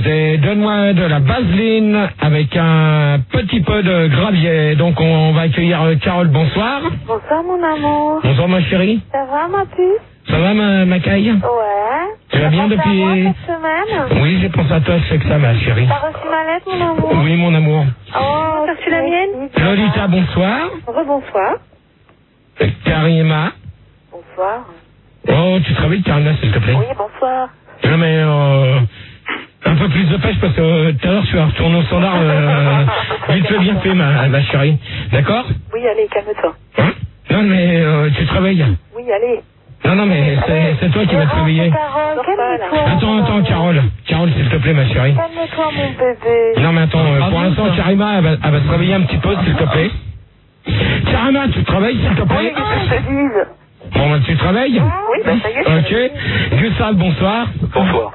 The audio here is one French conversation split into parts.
donne-moi de la vaseline avec un petit peu de gravier. Donc on va accueillir Carole, bonsoir. Bonsoir mon amour. Bonsoir ma chérie. Ça va ma puce? Ça va ma caille? Ouais. Tu vas bien depuis... Moi, cette semaine? Oui, j'ai pensé à toi, je sais que ça ma chérie. T'as reçu ma lettre mon amour? Oui mon amour. Oh, t'as reçu la mienne? Lolita, bonsoir. Rebonsoir. Karima. Bonsoir. Oh, tu travailles Karima s'il te plaît? Oui, bonsoir. Non mais un peu plus de pêche parce que tout à l'heure tu vas retourner au standard vite fait bien fait ma chérie. D'accord? Oui, allez, calme-toi. Hein? Non mais tu travailles. Oui, allez. Non mais c'est toi qui vas te réveiller. Carole, calme-toi. Attends Carole. Carole s'il te plaît ma chérie. Calme-toi mon bébé. Non mais attends, pour l'instant Karima elle va se réveiller un petit peu s'il te plaît. Karima, tu travailles s'il te plaît? Bon ben tu travailles? Oui, ben ça y est. Ok. Gustave, bonsoir. Bonsoir.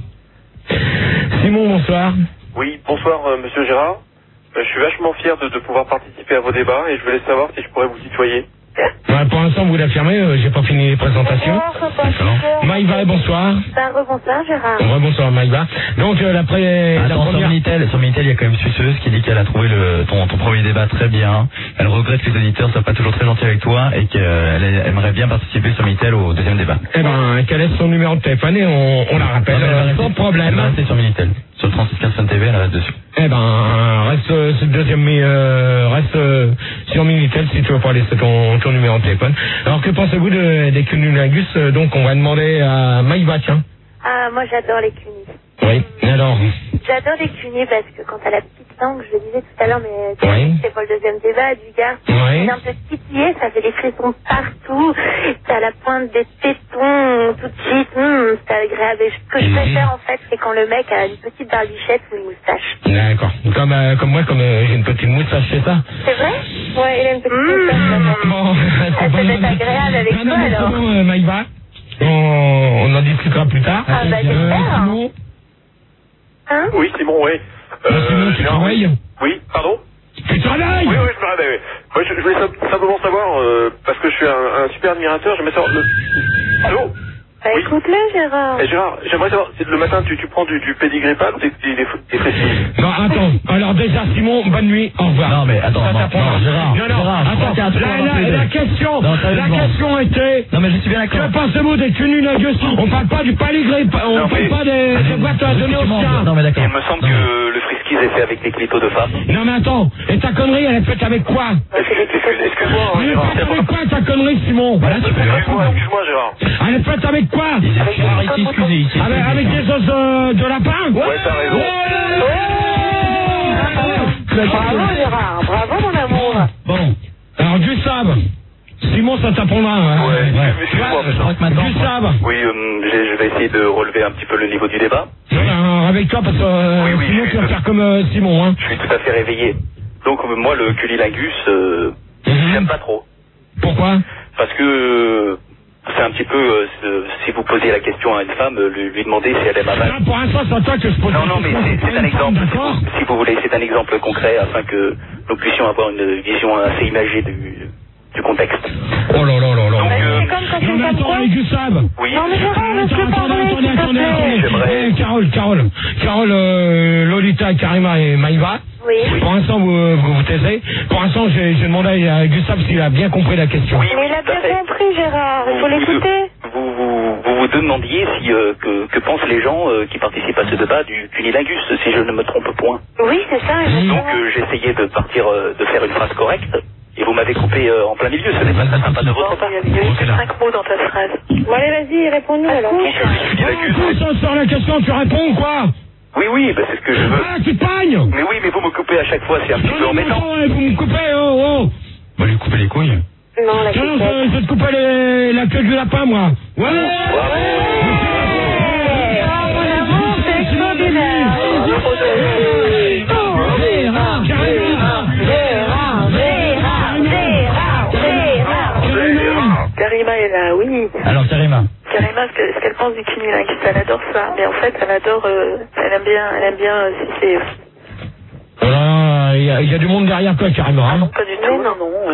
Simon, bonsoir. Oui, bonsoir Monsieur Gérard. Je suis vachement fier de pouvoir participer à vos débats et je voulais savoir si je pourrais vous tutoyer. Ouais, pour l'instant vous l'affirmez, j'ai pas fini les présentations. Maïva, bonsoir. Ben, rebonsoir Gérard. Bonsoir Maïva. Donc la première... Sur Minitel, il y a quand même Suceuse qui dit qu'elle a trouvé ton premier débat très bien. Elle regrette que les auditeurs soient pas toujours très gentils avec toi et qu'elle aimerait bien participer sur Minitel au deuxième débat. Eh ben, qu'elle laisse son numéro de téléphone et on la rappelle sans problème. Elle va rester sur Minitel. Sur le 3615 Fun TV, elle reste dessus. Eh ben, reste sur le deuxième, reste sur Minitel si tu veux pas laisser ton numéro de téléphone. Alors que pensez-vous des cunnilingus? Donc on va demander à Maïva, tiens. Ah, moi j'adore les cunis. Oui, alors. J'adore les cunis parce que quand t'as la petite langue, je le disais tout à l'heure, mais Oui. c'est pour le deuxième débat du gars. Oui. C'est un peu titillé, ça fait des frissons partout. T'as la pointe des tétons tout de suite, c'est agréable. Et ce que je préfère en fait, c'est quand le mec a une petite barbichette ou une moustache. D'accord. Comme moi, j'ai une petite moustache, c'est ça? C'est vrai? Ouais, il a une petite moustache. Bon, Ça peut être agréable avec toi mais alors. c'est bon, Maïva. On en discutera plus tard. Ah bah j'espère. Simon, Hein? Oui, Simon, oui. Simon, tu travailles? Oui, pardon? Tu travailles? Oui, je me réveille. Moi, je voulais simplement savoir, parce que je suis un super admirateur, j'aimerais savoir... Allô? Bah Oui. écoute-le Gérard. Gérard, j'aimerais savoir, le matin, tu prends du pédigrépal ou des fréquilles? Non, attends. Alors déjà, Simon, bonne nuit. Au revoir. Non, mais attends, Gérard. Attends. La question était... Non, mais je suis bien d'accord. Que pensez-vous des cunnilingus? On parle pas du pédigrépal, on parle pas des boîtes à donner au chien. Non, mais d'accord. Il me semble que le frisky est fait avec des clitos de femmes. Non, mais attends. Et ta connerie, elle est faite avec quoi? Excuse-moi, Elle est Gérard. faite avec quoi, ta connerie, Simon? Voilà, tu peux Excuse-moi, Gérard. Elle est faite avec quoi? Gérard, ici, excusez. Avec des os de lapin? Ouais, t'as raison. Bravo Gérard, bravo mon amour. Bon. Alors, Gustave. Simon, ça t'apprendra. Hein. Ouais. Excuse-moi. Gustave. Oui, je vais essayer de relever un petit peu le niveau du débat. Réveille-toi parce que Oui, sinon tu vas faire comme Simon. Hein. Je suis tout à fait réveillé. Donc moi, le cunnilingus, j'aime pas trop. Pourquoi? Parce que c'est un petit peu, si vous posez la question à une femme, lui demander si elle aime un Non, pour l'instant, c'est à toi que je pose la Non, mais question. c'est un exemple. D'accord. Si vous voulez, c'est un exemple concret afin que nous puissions avoir une vision assez imagée du contexte. Oh là là là là. C'est comme quand tu Non, mais fais quoi? attends, Gustave. Oui. Non mais Gérard, laisse-le parler. Attendez. Carole, Lolita, Karima et Maïva. Oui. Pour l'instant, vous taisez. Pour l'instant, j'ai demandé à Gustave s'il a bien compris la question. Oui, Mais il a tout à bien fait. compris Gérard, il faut l'écouter. Vous demandiez si que pensent les gens qui participent à ce débat du cunnilingus, si je ne me trompe point. Oui, c'est ça, exactement. Donc j'essayais de faire une phrase correcte, et vous m'avez coupé en plein milieu, ce n'est pas très sympa de votre part. Il y a eu 5 mots dans ta phrase. Bon allez, vas-y, réponds-nous alors. Donc le cunnilingus... Ça sort la question, tu réponds ou quoi? Oui, bah, c'est ce que je veux. Ah, tu te pagnes. Mais oui, mais vous me coupez à chaque fois, c'est un petit peu embêtant. Non, vous me coupez, oh. Va lui couper les couilles. Non, la Tiens, question. je vais te couper la queue du lapin, moi. Ouais. Mon amour, c'est extraordinaire. Karima est là, oui. Alors, Karima. Karima, ce qu'elle pense du cunnilingus, elle adore ça. Mais en fait, elle adore, elle aime bien si c'est... Il y a du monde derrière toi, carrément. Hein. Pas du tout, non. Je suis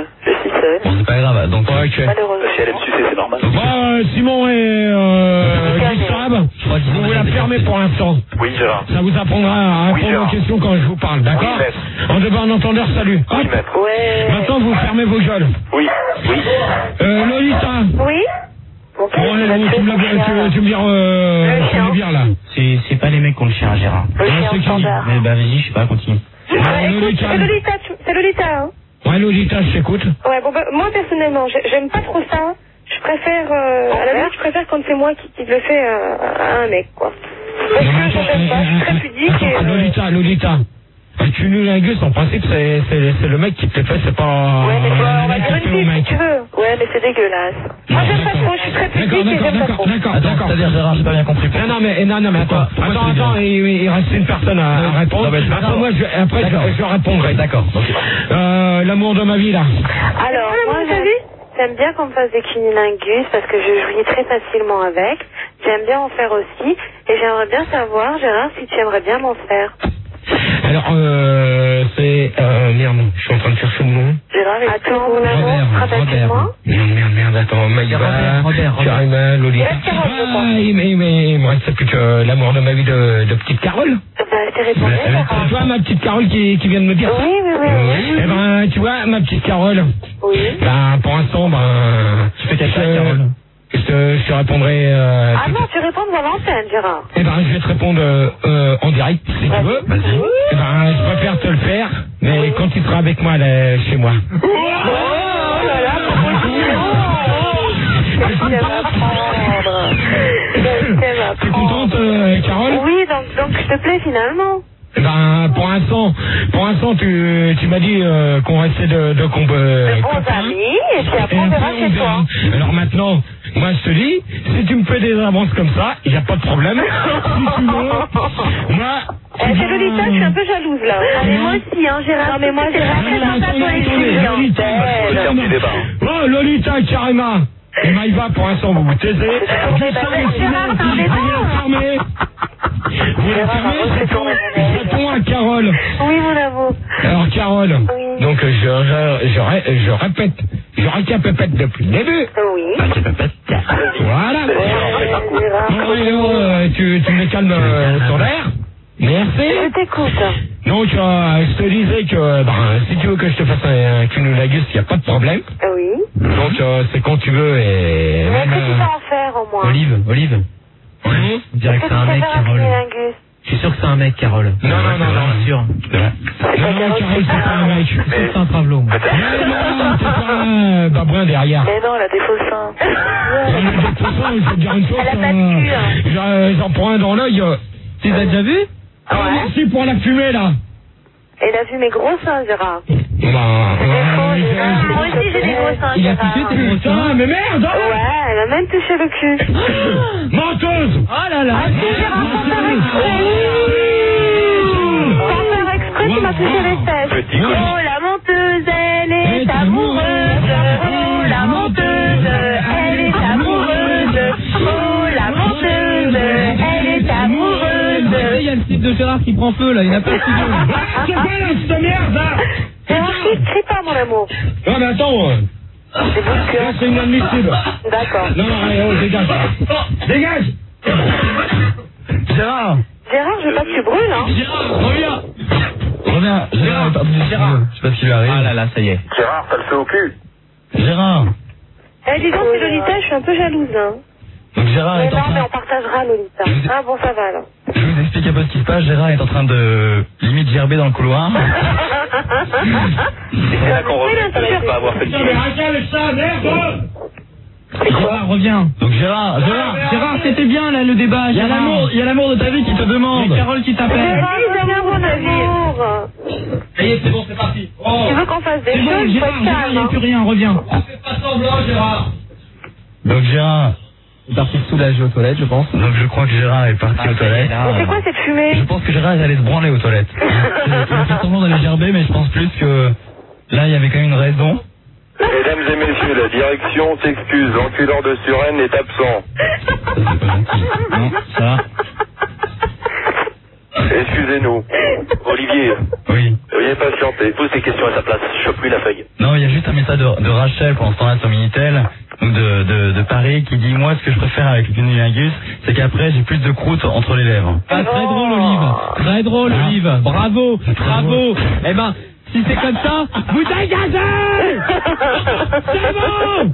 seule. Bon, c'est pas grave. Donc, Ouais, ok. Malheureusement. Si elle aime sucer, c'est normal. Simon et Gustave, vous vous la fermez pour l'instant. Oui, Gérard. Ça vous apprendra à Oui, répondre aux Gérard. questions quand je vous parle, d'accord? Oui, maître. En devoir entendeur, salut. Oui, Hop. maître. Ouais. Maintenant, vous fermez vos gueules. Oui, oui. Lolita. Oui. Bon, Bon, allez, tu me vires là. c'est pas les mecs qui ont le chien, Gérard. Le Ah, chien c'est qui? standard. Mais bah, vas-y, je sais pas, continue. Bon, Écoute, Lolita. c'est Lolita, hein. Ouais, Lolita, je t'écoute. Ouais, bon, bah, moi, personnellement, j'aime pas trop ça. Je préfère, à la limite, je préfère quand c'est moi qui le fais à un mec, quoi. Parce que j'aime pas, je suis très pudique et... Attends, Lolita. Un cunnilingus, en principe, c'est le mec qui te le fait, c'est pas... Ouais, mais on va le mec dire qui une fait au fille, si mec. tu veux. Ouais, mais c'est dégueulasse. Moi, j'aime pas trop, je suis très pudique et j'aime pas trop. D'accord. C'est-à-dire, Gérard, j'ai pas bien compris. Non, mais attends. Attends, il reste une personne à répondre. Non, mais c'est pas Après, grave. moi, je répondrai. D'accord. L'amour de ma vie, là. Alors, moi, j'aime bien qu'on me fasse des cunnilingus parce que je jouis très facilement avec. J'aime bien en faire aussi. Et j'aimerais bien savoir, Gérard, si tu aimerais bien m'en faire. Alors, c'est... merde, je suis en train de chercher le nom. Gérard, attends, mon amour, rappelle-moi. Merde, attends, Maïva, Robert. Karima, Lolita. Il reste Carole, je crois. Il me reste plus que l'amour de ma vie de petite Carole. Bah, t'es répondu, Gérard. Tu vois ma petite Carole qui vient de me dire ça? Oui. Eh ben, tu vois, ma petite Carole, Oui. ben, pour l'instant, tu fais quelque chose, Carole. Je te répondrai... Ah non, tu réponds devant l'antenne, Gérard. Eh ben, je vais te répondre en direct, si tu veux. Vas-y. Eh ben, je préfère te le faire, mais quand tu seras avec moi, là, chez moi. Oh là là, je t'aime apprendre. T'es contente, Carole? Oui, donc s'il te plaît, finalement. Eh ben, pour l'instant, tu m'as dit qu'on restait de De bons amis, et puis après on verra chez toi. Alors maintenant, moi je te dis, si tu me fais des avances comme ça, il n'y a pas de problème. Si tu veux, moi... C'est Lolita, je suis un peu jalouse là. Ah, mais moi aussi, hein, Gérard. Non, mais moi, Gérard, c'est dans ta Lolita, oh, Lolita, Karima. Et Maïva, pour l'instant, vous vous taisez. Gérard, Vous la fermez, je réponds à Carole. Oui, mon amour. Alors, Carole, Oui. donc je répète, je récapépète depuis le début. Oui. Voilà. Gérard. Bon, tu me calmes sur l'air. Merci. Je t'écoute. Donc, je te disais que si tu veux que je te fasse un cunnilingus, il n'y a pas de problème. Oui. Donc, c'est quand tu veux et... Mais qu'est-ce que tu vas en faire au moins? Olive. On dirait que c'est un mec, Carole. Je suis sûr que c'est un mec, Carole. Non, sûr. non, Carole, c'est pas un mec. C'est un travelo, moi. Non, c'est pas un babouin derrière. Mais non, elle a des faux seins. De toute façon, je vais te dire une chose. Elle a pas de cul. J'en prends un dans l'œil. Tu l'as déjà vu? Merci pour la fumée, là. Elle a vu mes gros seins, Gérard. Bah, Moi aussi, j'ai des gros seins, Il a Gérard. touché tes gros seins? mais merde, hein. Ouais, elle a même touché le cul. Menteuse. Oh là là! Ah si, Gérard, sans faire exprès. Sans faire exprès, tu m'as touché les fesses. Petit colis. Oh, la menteuse, elle est amoureuse. Oh, la menteuse, elle est amoureuse. Oh, la menteuse, elle est amoureuse. Il y a le site de Gérard qui prend feu, là. Il n'a pas de studio. C'est quoi là, cette merde, là? Gérard, crie pas, mon amour. Non, mais attends. C'est bon que... Là, c'est inadmissible. D'accord. Non, allez, oh, dégage. Dégage. Gérard! Gérard, je veux pas que tu brûles, hein. Gérard, reviens. Reviens, Gérard est parti du studio. Je sais pas ce qui lui arrive. Ah là là, ça y est. Gérard, t'as le feu au cul. Gérard! Eh, dis donc, c'est Lolita, je suis un peu jalouse, hein. Donc Gérard Mais est en non, mais train... on partagera, Lolita. Ah bon, ça va, alors. Je vous explique un peu ce qui se passe. Gérard est en train de limite gerber dans le couloir. C'est là qu'on regrette de ne pas avoir fait le Mais arrêtez ça, merde. Gérard, reviens. Donc Gérard, c'était bien là le débat. Il y a l'amour de ta vie qui te demande. C'est Carole qui t'appelle. Gérard, reviens, mon amour. Ça y est, c'est bon, c'est parti. Oh. Tu veux qu'on fasse des C'est bon, choses, faut Gérard, être calme, il n'y a hein. plus rien, reviens. Fais pas semblant, Gérard. Donc Gérard est parti soulager aux toilettes, je pense. Donc je crois que Gérard est parti aux toilettes. Mais c'est quoi cette fumée? Je pense que Gérard allait se branler aux toilettes. Il a fait semblant d'aller gerber, mais je pense plus que là il y avait quand même une raison. Mesdames et messieurs, la direction s'excuse. L'enculeur de Suresnes est absent. Ça c'est pas gentil. Non, ça. Excusez-nous. Olivier, Oui. Veuillez patienter, pose des questions à sa place, je chope plus la feuille. Non, il y a juste un message de Rachel pendant ce temps-là sur Minitel, donc de Paris, qui dit moi ce que je préfère avec le cunnilingus, c'est qu'après j'ai plus de croûte entre les lèvres. Ah, très drôle, Olive. Très drôle, Olive. Bravo, bravo. Eh ben, si c'est comme ça, vous dégagez. C'est bon.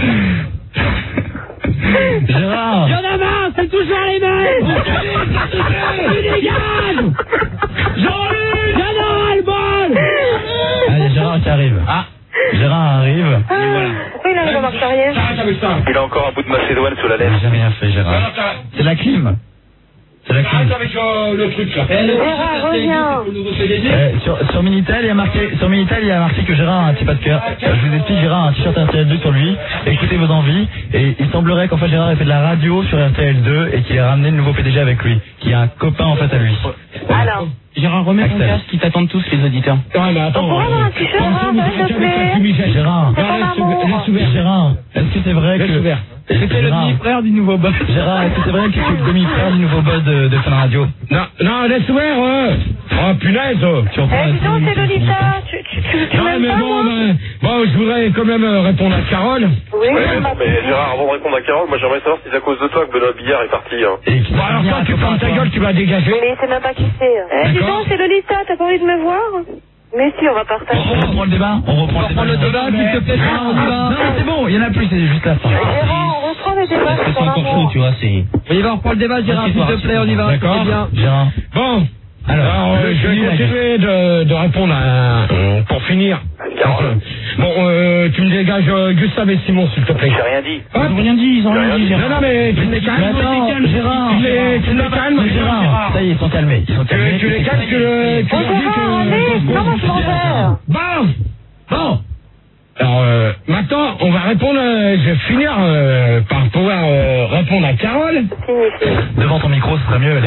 Gérard. Il y en a marre, c'est toujours les mêmes. Tu dégages. Jean-Luc, il y en a le bol. Allez, Gérard qui arrive. Ah. Gérard arrive. Oui, là, il va marcher arrière. Il a encore un bout de macédoine sous la lèvre. J'ai rien fait, Gérard. C'est la clim. C'est la clim. avec le truc là. Gérard, reviens. Sur Minitel, il y a marqué que Gérard a un petit pas de cœur. Je vous explique, Gérard a un t-shirt RTL2 sur lui. Écoutez vos envies. Et il semblerait qu'en fait Gérard ait fait de la radio sur RTL2 et qu'il ait ramené le nouveau PDG avec lui, qui est un copain en fait à lui. Alors. Gérard, remets ton Axel. casque, ils t'attendent tous, les auditeurs. Ouais, mais attends. On pourrait avoir un t-shirt, s'il te plaît. Gérard, C'est ton amour. Laisse ouvert. Gérard, est-ce que c'est vrai Laisse que... ouvert. C'était le Gérard. demi-frère du nouveau boss. Gérard, est-ce que c'est vrai que tu es le demi-frère du nouveau boss de Fun Radio? Non, laisse ouvert. Oh, punaise. Tu reprends la Dis donc, c'est Lolita. Tu Non, m'aimes mais pas, bon, moi bon, je voudrais quand même répondre à Carole. Oui, Ouais, non, mais Gérard, avant de répondre à Carole, moi j'aimerais savoir si c'est à cause de toi que Benoît Billard est parti. Hein. Et qui Bon, alors toi, tu fermes ta gueule, tu vas dégager. Mais il sait même pas qui c'est. Dis D'accord. donc, c'est Lolita, t'as pas envie de me voir? Mais si, on va partager. On reprend le débat. On reprend le débat, s'il te plaît. Gérard, on y va. Non, c'est bon, il y en a plus, c'est juste la fin. Gérard, on reprend le débat sur ton amour. vois, c'est... On y va, on reprend le débat, Gérard, s'il te plaît, on y va. D'accord. C'est bien. Gérard. Bon. Alors, je vais continuer de répondre pour finir. Bon, tu me dégages Gustave et Simon, s'il te plaît. J'ai rien dit. Hop. Ils ont rien dit, Non, mais tu les calmes. Gérard. Tu les calmes. Gérard. Ça y est, ils sont calmés. Ils sont calmés. Tu les calmes, tu leur dis que... Comment je m'en vais? Bon. Alors, maintenant, on va répondre, je vais finir par pouvoir répondre à Carole. Devant ton micro, ce serait mieux.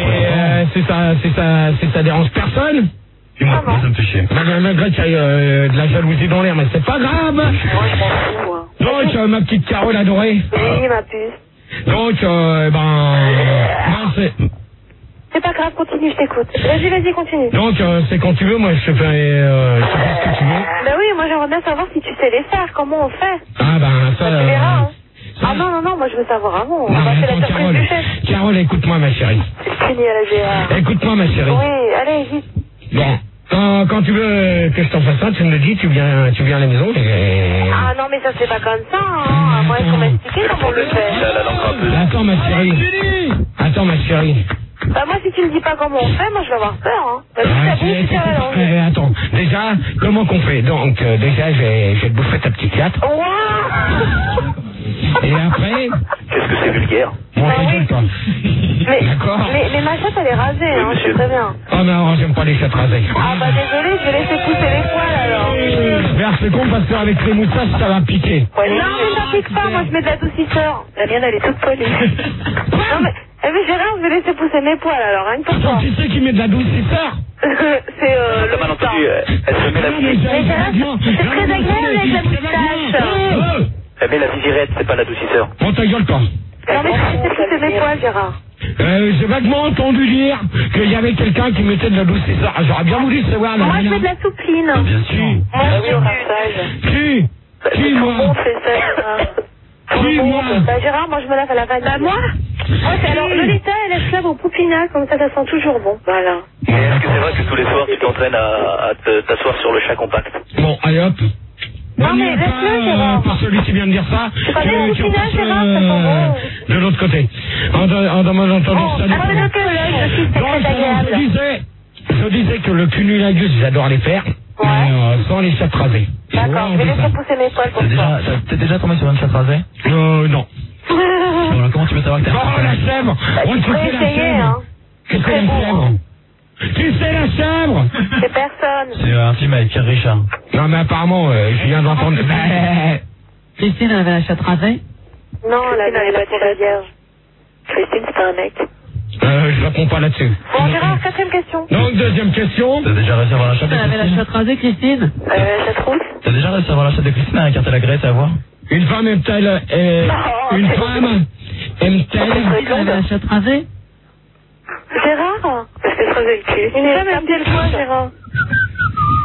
Ça dérange personne. Moi, ça me fait chier. Malgré qu'il y ait de la jalousie dans l'air, mais c'est pas grave. Moi, je m'en fous, moi. Donc, ma petite Carole adorée. Oui, ma puce. Donc, c'est... C'est pas grave, continue, je t'écoute. Vas-y, continue. Donc, c'est quand tu veux, moi, je te fais ce que tu veux. Ben oui, moi j'aimerais bien savoir si tu sais les faire, comment on fait. Ah, ça... Tu verras, hein. ça- Ah non, moi je veux savoir avant. On Non, va mais faire la attends, surprise du chef. Carole, écoute-moi, ma chérie. C'est fini à la GA. Écoute-moi, ma chérie. Oui, allez, vite. Bon, quand tu veux que je t'en fasse ça, tu me le dis, tu viens à la maison. Ah non, mais ça c'est pas comme ça, hein. Moi, il faut m'expliquer comment on le fait. Il a la langue un peu. Attends, ma chérie. Bah moi, si tu me dis pas comment on fait, moi je vais avoir peur, hein. Vas-y, t'avoue, tu tiens la langue. Attends, déjà, comment qu'on fait? Donc, déjà, je vais te bouffer ta petite latte. Ouah. Et après, Qu'est-ce que c'est vulgaire? bon, Bah ta oui. gueule, toi. D'accord. Mais ma chatte, elle est rasée, hein, c'est monsieur. très bien. Oh non, j'aime pas les chattes rasées. Ah bah désolé, je vais laisser pousser les poils alors. Merde, c'est con parce qu'avec les moustaches, ça va piquer. Ouais, non, mais ça pique pas, moi je mets de l'adoucisseur. La mienne, elle est toute polie. Non, mais Gérard, je vais laisser pousser mes poils alors, rien que pour Attends, toi. qui c'est qui met de la doucisseur? C'est T'as mal entendu, elle se met la Mais Gérard, c'est très agréable avec la moustache. Elle met la visirette, c'est pas l'adoucisseur. Bon, ta gueule, toi. Non, mais je vais laisser pousser mes poils, Gérard. J'ai vaguement entendu dire qu'il y avait quelqu'un qui mettait de la douceur. J'aurais bien voulu savoir. Moi, je mets de la soupline. Bien sûr. Moi, oui, au rassage. Qui, moi? Comment on fait ça? Qui, moi? Bah, Gérard, moi, je me lave à la vanille. Bah, moi? Alors, Lolita, elle laisse là au poupinat, comme ça sent toujours bon. Voilà. Et est-ce que c'est vrai que tous les soirs tu t'entraînes à t'asseoir sur le chat compact? Bon, allez hop. Non, mais N'oubliez laisse-le, pas, Gérard. pour celui qui vient de dire ça, pas bien au tu final, repasses, Gérard, ça sent bon. de l'autre côté. En entendant ça. Après le collège aussi, c'est très agréable. Je disais que le cunnilingus, j'adore les faire, mais sans les chattes rasées. D'accord, je vais laisser pousser mes poils pour toi. T'es déjà tombé sur une chatte rasée? Non. Bon, comment tu peux savoir que t'as Oh, la chèvre! Tu Tu pourrais sais la essayer, chèvre! hein. Qu'est-ce que très la bon, chèvre? hein. Tu sais la chèvre! C'est personne. C'est un film avec Pierre Richard. Non, mais apparemment, je viens d'entendre... Christine, elle avait la chatte rasée? Non, elle n'est pas pour la vierge. Christine, c'est pas un mec. Je réponds pas là-dessus. Bon, Gérard, 4e question. Donc, deuxième question. T'as déjà réussi à avoir la chatte de Elle avait la Christine? chatte rasée, Christine? Ça trouve? T'as déjà réussi à avoir la chatte de Christine avec un tel agrès, à voir? Une femme aime-t-elle... une femme aime-t-elle... Elle avait la chatte rasée? Gérard? Parce qu'elle se rasait le cul. Une femme aime-t-elle quoi, Gérard?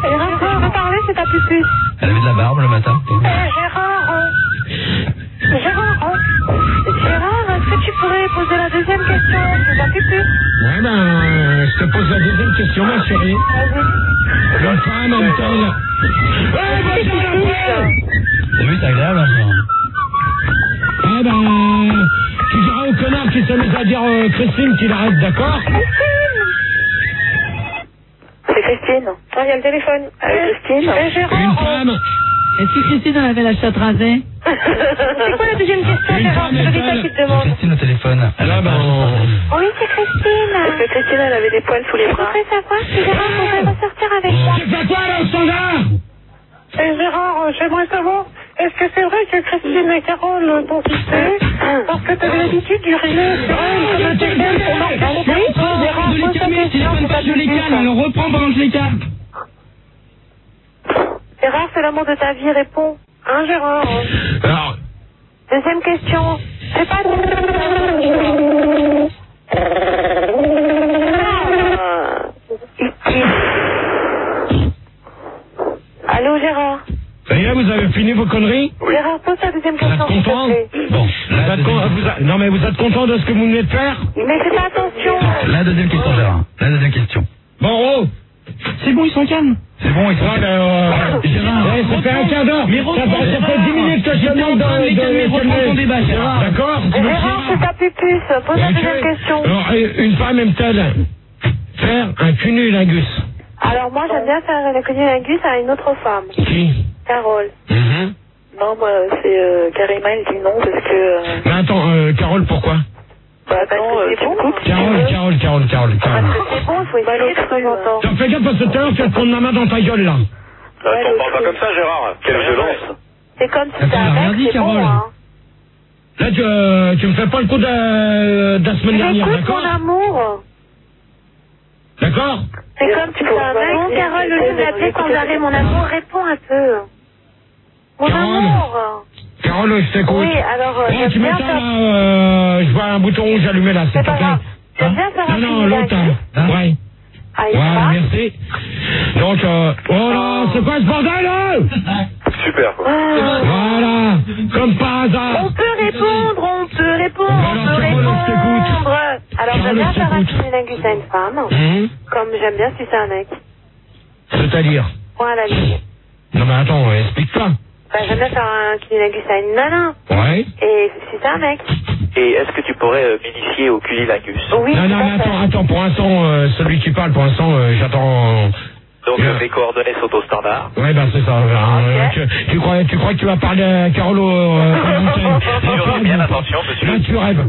Gérard, tu veux parler, c'est ta pupus. Elle avait de la barbe le matin. Gérard, est-ce que tu pourrais poser la deuxième question? C'est ta pupus. Ouais, ben, je te pose la deuxième question, ma chérie. Vas-y. Une femme, en même temps, là. Ouais, bonjour, la paix. T'as vu, c'est agréable, hein, Gérard. Eh ben, tu diras au connard qui s'amuse à dire Christine qu'il arrête, d'accord? C'est Christine. Ah, il y a le téléphone. Christine. Gérard. Une femme. Est-ce que Christine en avait la chatte rasée? C'est quoi la deuxième question, Une Gérard? femme, C'est une Lolita femme. qui te demande. Christine au téléphone. Là, ben, Oui, c'est Christine. Parce que Christine, elle avait des poils sous les bras. Je voudrais savoir si Gérard pourrait ressortir avec moi. tu fais quoi, là, au standard? Gérard, j'aimerais savoir, est-ce que c'est vrai que Christine et Carole t'ont quitté parce que t'avais l'habitude d'uriner sur elle comme un téléphone pour leur Je les calme, téléphone pas, je les calme, alors reprends pendant que je les calme. Gérard, c'est l'amour de ta vie, réponds. Hein, Gérard? Alors, Deuxième question. C'est pas... Allô, Gérard? ça y est, vous avez fini vos conneries? Gérard, pose ta deuxième Vous êtes question, s'il te content? plaît. Bon, Non, mais vous êtes content de ce que vous venez de faire? Mais fais pas attention. la deuxième question, Gérard. La deuxième question. Bon, oh. C'est bon, ils sont calmes. C'est bon, ils sont... Ouais, ben, Gérard, ouais, ça fait un quart d'heure. Mais Ça fait 10 minutes que je te demande de les calmer, reprends ton débat, Gérard. D'accord? Gérard, c'est ta pupus. Pose la deuxième question. Alors, une femme aime-t-elle faire un cunnilingus? Alors, moi, j'aime bien faire le cunnilingus à une autre femme. Qui? Carole. Non, moi, c'est Karima, elle dit non parce que... Mais attends, Carole, pourquoi? Bah, attends, tu me coupes. Carole. C'est bon, il faut essayer de temps en temps. T'en fais gaffe parce que tout à l'heure, tu vas te prendre ma main dans ta gueule, là. On parle pas comme ça, Gérard. Quelle violence. C'est comme si Attends, t'as un rien mec, dit, c'est bon, Carole. hein. Là, tu me fais pas le coup de la semaine dernière, Écoute, d'accord? mon amour. D'accord? C'est comme si t'as un mec. Bon, Carole, au lieu de l'appeler sans arrêt, mon amour, réponds un peu. Mon Carole. amour. Carole, je t'écoute. Oui, alors, Oh, j'aime tu bien m'étonnes, faire... là, je vois un bouton rouge allumé, là, s'il C'est te pas plaît. grave. J'aime bien faire un Non, l'autre, cunnilingus. hein. Ouais. Ah, il Voilà, va. merci. Donc, oh là, c'est quoi ce bordel, là? Super, quoi. Voilà, comme par hasard. On peut répondre. Alors, Carole, je t'écoute. Alors, j'aime Carole, bien je faire un t'écoute. cunnilingus à une femme, comme j'aime bien si c'est un mec. C'est-à-dire? Point à la ligne. Non, mais attends, explique-toi. Bah, j'aime bien faire un cunnilingus à une nana, Ouais. et si c'est un mec. Et est-ce que tu pourrais m'initier au cunilingus? Oui, Non, tout non, à mais fait. attends, pour l'instant, celui qui parle, pour l'instant, j'attends... Donc mes coordonnées sont au standard. Ouais, ben c'est ça. Tu crois que tu vas parler à Carole au Surveille bien attention, monsieur. Là, tu rêves.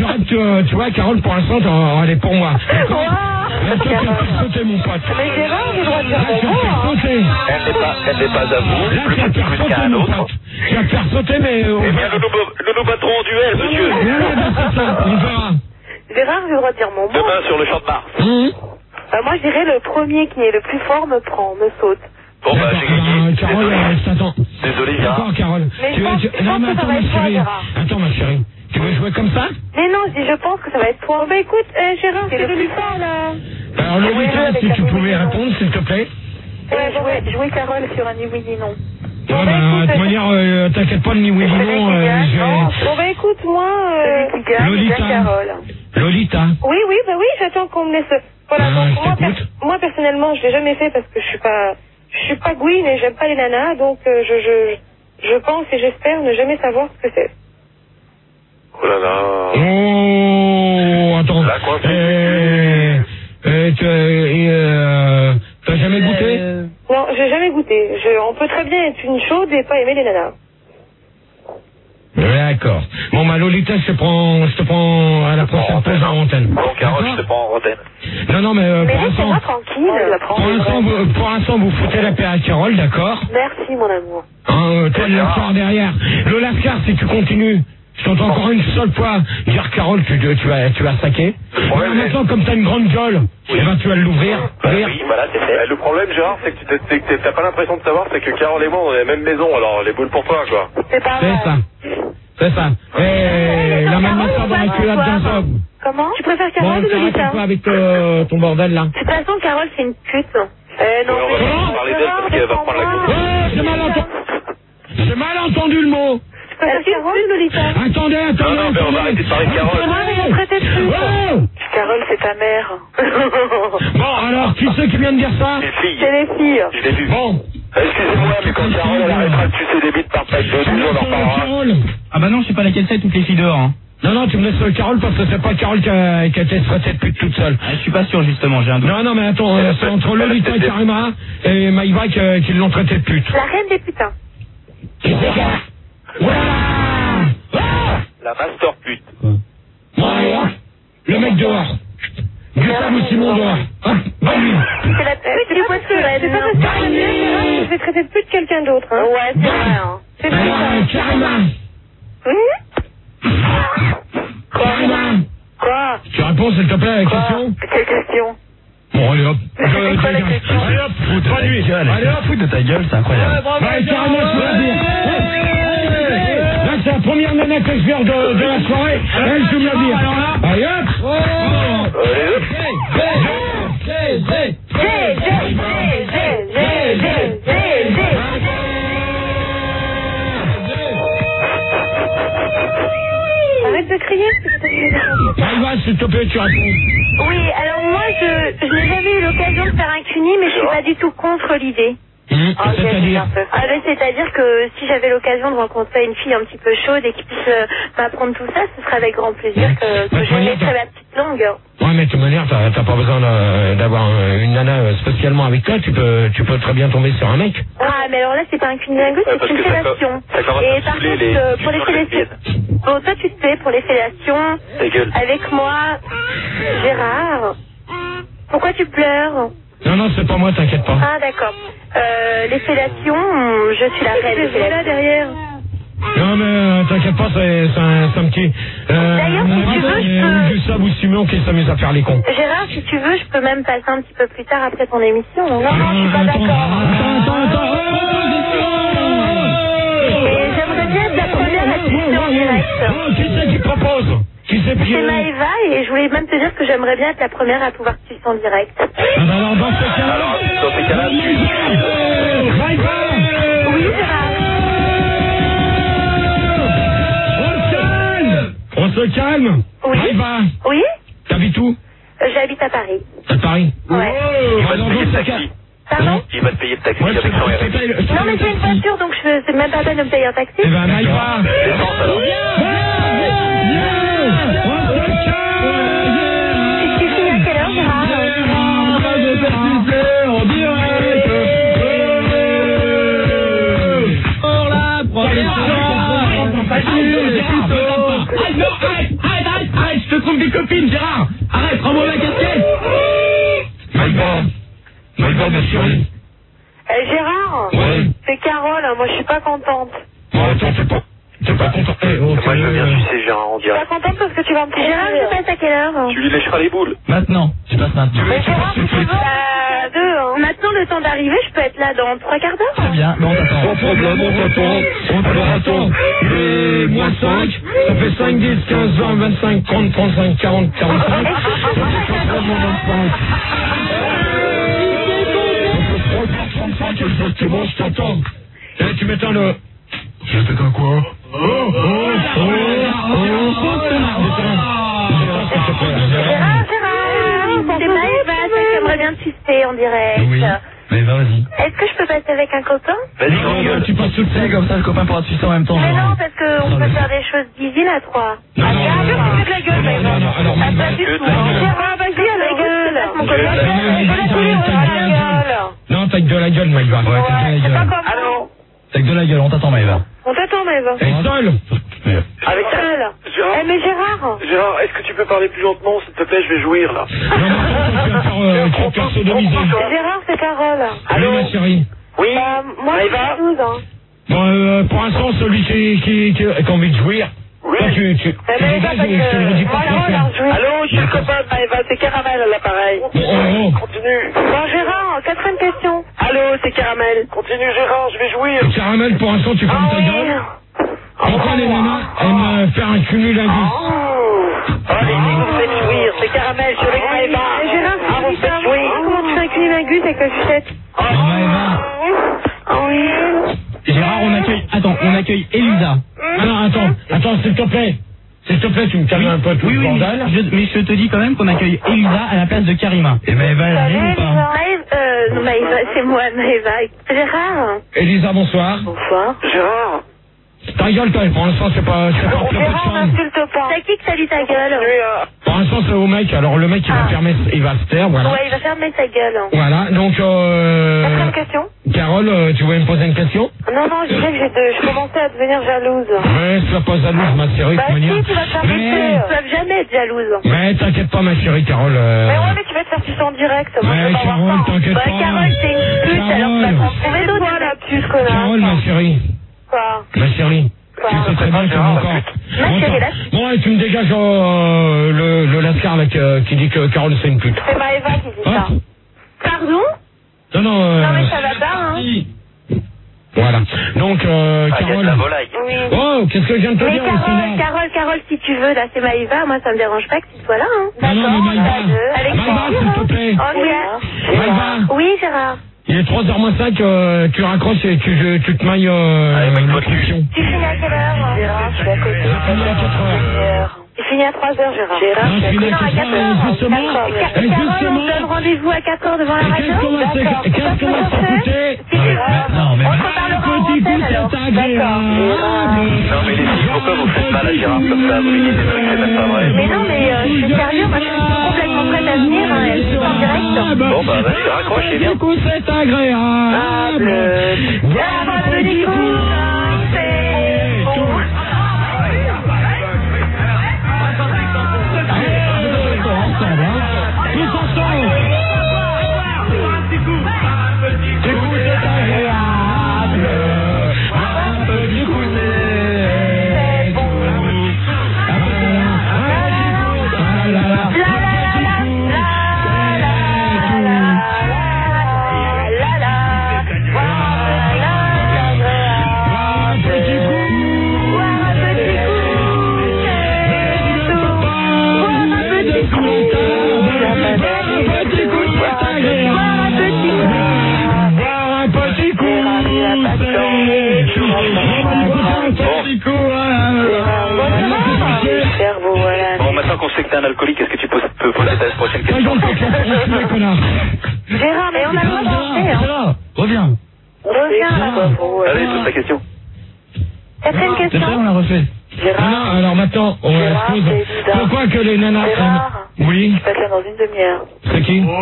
Tu vois, Carole, pour l'instant, elle est pour moi. D'accord? Là, toi, tu vas faire sauter, mon pote. Mais Gérard, j'ai le droit de dire Là, tu vas bon faire mot, hein. sauter. Elle n'est pas à vous, Là, plus tu vas petit faire plus sauter, qu'à un mon autre. pote. Tu vas faire sauter, mais... Eh bien, nous nous battrons en duel, monsieur. Ouais, ben, c'est ça, on verra. Gérard, j'ai le droit de dire mon mot. Demain sur le champ de Mars. Moi, je dirais le premier qui est le plus fort me prend, me saute. Bon, bah, j'ai gagné. Carole, je t'attends. Désolé, Gérard. D'accord, Carole. Mais je pense Non, mais que ça attends, va ma être toi, chérie. Gérard. Attends, ma chérie. Tu veux jouer comme ça? Mais non, je pense que ça va être toi. Bah écoute, Gérard, c'est le plus fort, là. Alors, Lolita, si tu pouvais répondre, s'il te plaît. Jouer Carole sur un ni oui ni non. Ouais, bah, de toute manière, t'inquiète pas, ni oui ni non, Bon, bah écoute, moi, celui qui gagne, Lolita. c'est Carole. Lolita. Oui, j'attends qu'on me laisse. Voilà, Ah, donc je t'écoute. moi personnellement, je l'ai jamais fait parce que je suis pas gouine et j'aime pas les nanas, donc je pense et j'espère ne jamais savoir ce que c'est. Oh là là. Oh, attends. Là, quoi, t'as jamais goûté? Non, j'ai jamais goûté. On peut très bien être une chaude et pas aimer les nanas. D'accord. Bon, ma Lolita, je te prends à la prochaine pause en antenne. Bon, Carole, D'accord? je te prends en antenne. Non, mais Mais pour laissez-moi l'instant, tranquille. pour l'instant, vous foutez la paix à Carole, d'accord? Merci, mon amour. Toi, le Lascar derrière. Le Lascar, si tu continues, je t'entends encore une seule fois dire Carole, tu vas saquer. problème, Maintenant, comme t'as une grande gueule, eh ben, tu vas l'ouvrir. Oui, voilà, c'est fait. Le problème, Gérard, c'est que t'as pas l'impression de savoir, c'est que Carole et moi, on est dans la même maison, alors les boules pour toi, quoi. C'est pas C'est vrai. ça. C'est ça. Et la même ça dans la culotte d'un homme. Comment? Tu préfères Bon, Carole ou t'arrêtes Lolita? pas avec ton bordel là. De toute façon, Carole, c'est une pute. Non, on va parler d'elle parce qu'elle va prendre la coupe. J'ai mal entendu le mot. Attendez. Non, mais on va arrêter de parler de Carole. Carole, c'est ta mère. Bon, alors, qui c'est qui vient de dire ça? Les filles. C'est les filles. Je l'ai vu. Bon. Excusez-moi, mais quand Carole elle arrêtera de sucer des bites par pack de 12, on en reparlera. Carole. Ah bah non, je sais pas laquelle c'est, toutes les filles dehors. Hein. Non, tu me laisses Carole parce que c'est pas Carole qui a été traitée de pute toute seule. Ah, je suis pas sûr justement, j'ai un doute. Non, mais attends, c'est entre Lolita et Karima et Maïva qui l'ont traité de pute. La reine des putains. La master pute. Voilà. Le mec dehors. Gustave Simon dehors. Bonne nuit. C'est la pute du poisson. C'est pas parce que je vais traiter de pute quelqu'un d'autre. Hein. Ouais, c'est vrai. Hein. C'est vrai. Karima. Karima. Quoi? Tu réponds s'il te plaît à la question? Quelle question? Bon, allez hop. Allez hop, bonne nuit. Allez hop, foutre de ta gueule, c'est incroyable. Ouais, Karima, je veux la dire. Là, c'est la première nana que je viens de la soirée. Elle, je veux la dire. Allez hop. Arrête de crier. Maïva, s'il te plaît, tu réponds. Oui, alors moi, je n'ai jamais eu l'occasion de faire un cuni, mais je suis pas du tout contre l'idée. C'est-à-dire C'est-à-dire que si j'avais l'occasion de rencontrer une fille un petit peu chaude et qui puisse m'apprendre tout ça, ce serait avec grand plaisir que je mettrais ma petite langue. Ouais, mais de toute manière, t'as pas besoin d'avoir une nana spécialement avec toi, tu peux très bien tomber sur un mec. Ah, mais alors là, c'est pas un cunilingus, c'est une fellation. Et par contre, pour les fellations... Bon, toi, tu te fais pour les fellations. Ta gueule. Avec moi, Gérard. Pourquoi tu pleures? Non, c'est pas moi, t'inquiète pas. Ah, d'accord. Les fellations, je suis la reine des fellations. Là, derrière. Non, mais t'inquiète pas, c'est un petit... D'ailleurs, si tu veux, je peux... Gustave ou Simon qui s'amuse à faire les cons. Gérard, si tu veux, je peux même passer un petit peu plus tard après ton émission. Non, je suis pas d'accord. Attends. Et j'aimerais bien être la première à tisser en direct. Qui c'est qui propose? Qui c'est qui... C'est Maëva et je voulais même te dire que j'aimerais bien être la première à pouvoir tisser en direct. Ah bah alors, dans ce cas-là... Maëva! Oui, Gérard. On se calme. Oui. Maëva, Oui. t'habites où? J'habite à Paris. À Paris. Ouais. Il va te payer le taxi. Pardon? Il va te payer le taxi Ouais, avec son RMI. Non, mais j'ai une voiture, donc c'est même pas peine de me payer un taxi. Eh ben, Maëva. L'essence alors. Tu finis à quelle heure, Gérard? Arrête, je te trouve des copines, Gérard. Arrête, rends-moi ma casquette. Maëva, ma chérie. Gérard? Ouais. C'est Carole, moi je suis pas contente. Bon, attends, t'es pas content. Moi je veux bien sucer Gérard en Je suis pas direct. contente parce que tu vas me Gérard, je prendre. passe à quelle heure? Tu lui lécheras les boules. Maintenant, je passe maintenant. Mais Gérard, si tu veux, à deux, hein. Maintenant, le temps d'arriver, je peux être là dans 3 quarts d'heure. Très bien, bon, Sans t'attends. problème, on t'attend. Alors attends, le moins 5, ça fait 5, 10, 15, 20, 25, 30, 35, 40, 45. Exactement, je t'entends. Et tu m'éteins le... Je t'éteins quoi? Gérard, c'est Maëva, j'aimerais bien te sucer en direct. Oui, mais vas-y. Est-ce que je peux passer avec un copain? Vas-y, grande gueule. Tu passes tout le C'est comme ça, le copain pourra te sucer en même temps. Mais genre. non, parce qu'on peut faire des choses divines à 3. Non, non, Gérard, non, tu fais de la gueule, Maëva. alors, Ah, Maëva, pas du tout. que de la gueule. Gérard, vas-y, à la gueule. Mon copain. non, t'as que de la gueule, Maëva. Ouais, t'as que de la gueule. Allô? T'as que de la gueule, on t'attend, Maëva. On t'attend, Maëva. Et seul? Avec ta... Eh, mais Gérard? Gérard, est-ce que tu peux parler plus lentement, s'il te plaît? Je vais jouir, là. Tu vas faire sodomiser. Gérard, c'est Carole. Allô, ma chérie. Oui, Moi, Maëva? j'ai 12 ans. Bon, pour l'instant, celui qui a envie de jouir, Oui. toi, tu Maëva, dégages et je te le redis pas Carole, faire. jouer. Allô, je suis le copain de Maëva, c'est Caramel à l'appareil. Oh. Continue. Bon, Gérard, quatrième question. Allô, c'est Caramel. Continue, Gérard, je vais jouir. Caramel, pour l'instant, tu fermes ta gueule. Pourquoi les nanas aiment faire un cumulingus? Allez, vous me faites jouir, c'est Caramel, je suis avec Maëva. Gérard, Ah, vous me faites jouir. Comment tu fais un cunilingus plus avec la sucette. Oui. Gérard, on accueille Elisa. Non, attends, s'il te plaît. S'il te plaît, tu me calmes un peu tout le bordel. Mais je te dis quand même qu'on accueille Elisa à la place de Karima. Et Maëva, elle arrive ou pas? Non, Maëva, c'est moi, Maëva. Gérard. Elisa, bonsoir. Bonsoir. Gérard. Ta gueule, toi, pour l'instant, c'est pas plus peu de Gérard, chance. n'insulte pas. C'est qui que salut ta gueule? Pour l'instant, c'est au mec. Alors, le mec, il va se taire, voilà. Ouais, il va fermer sa gueule. Voilà, donc, Quatrième question. Carole, tu voulais me poser une question? Non, je disais que je commençais à devenir jalouse. Ouais, sois pas jalouse, ma chérie, Bah de manière. si, tu vas te faire Tu buter. peux jamais être jalouse. Mais t'inquiète pas, ma chérie, Carole. Mais ouais, mais tu vas te faire sucer en direct. Moi, je Ouais, veux pas Carole, voir ça. t'inquiète Bah, pas. Carole, c'est une pute, alors tu vas t'en trouver d'autres. Toi, la puce, connard. Carole, ma chérie. Quoi? Ma chérie. Tu sais très bien que Gérard, encore. Ma chérie, là. Bon, ouais, tu me dégages le lascar là, qui dit que Carole c'est une pute. C'est Maëva qui dit ça. Hop. Pardon? Non, Non, mais ça va pas, hein. Voilà. Donc, Ah, il y a de Carole. la volaille. Oui. Oh, qu'est-ce que je viens de te Mais dire, Lucinda? Carole, si tu veux, là, c'est Maëva. Moi, ça me dérange pas que tu sois là, hein. Non, mais Maïva. Avec Maïva, plaisir, s'il te plaît. Oui, Maïva. oui, Gérard. Il est 3h-5, tu raccroches et tu te mailles maille-toi dessus. l'instruction. Tu finis à quelle heure? Gérard, je suis à côté. Je finis à 4h. Il finit à 3h, Gérard. Non, je finis à Non, à 4h, 4h. justement. Et Carole, on justement. donne rendez-vous à 4h devant la Et radio? qu'est-ce qu'on va s'écouter? Si tu veux. Non, mais On se reparlera en Petit coup, antenne, alors. c'est agréable. Non, mais les filles, pourquoi vous faites mal à Gérard comme ça? Vous lui dites que c'est même pas vrai. Mais non, mais je suis sérieux, moi je suis complètement prête à venir, hein, elle est en direct. Bon, bah, vas-y, raccrochez bien. Petit coup, c'est agréable. Ah, petit coup, c'est bon. Ensemble, hein. Tous ensemble. Petit coup, c'est agréable. Un petit coup, c'est bon. Ah là là. Un petit Bon, maintenant qu'on sait que t'es un alcoolique, est-ce que tu peux poser ta prochaine question? Gérard, mais on a le droit d'avancer, hein. Reviens. Allez, pose ta question. Quatrième C'est question. vrai, on l'a refait. Ah, alors maintenant, on expose. Pourquoi que les nanas... Gérard. Oui, Je passe là dans une demi-heure. c'est qui? Bingo.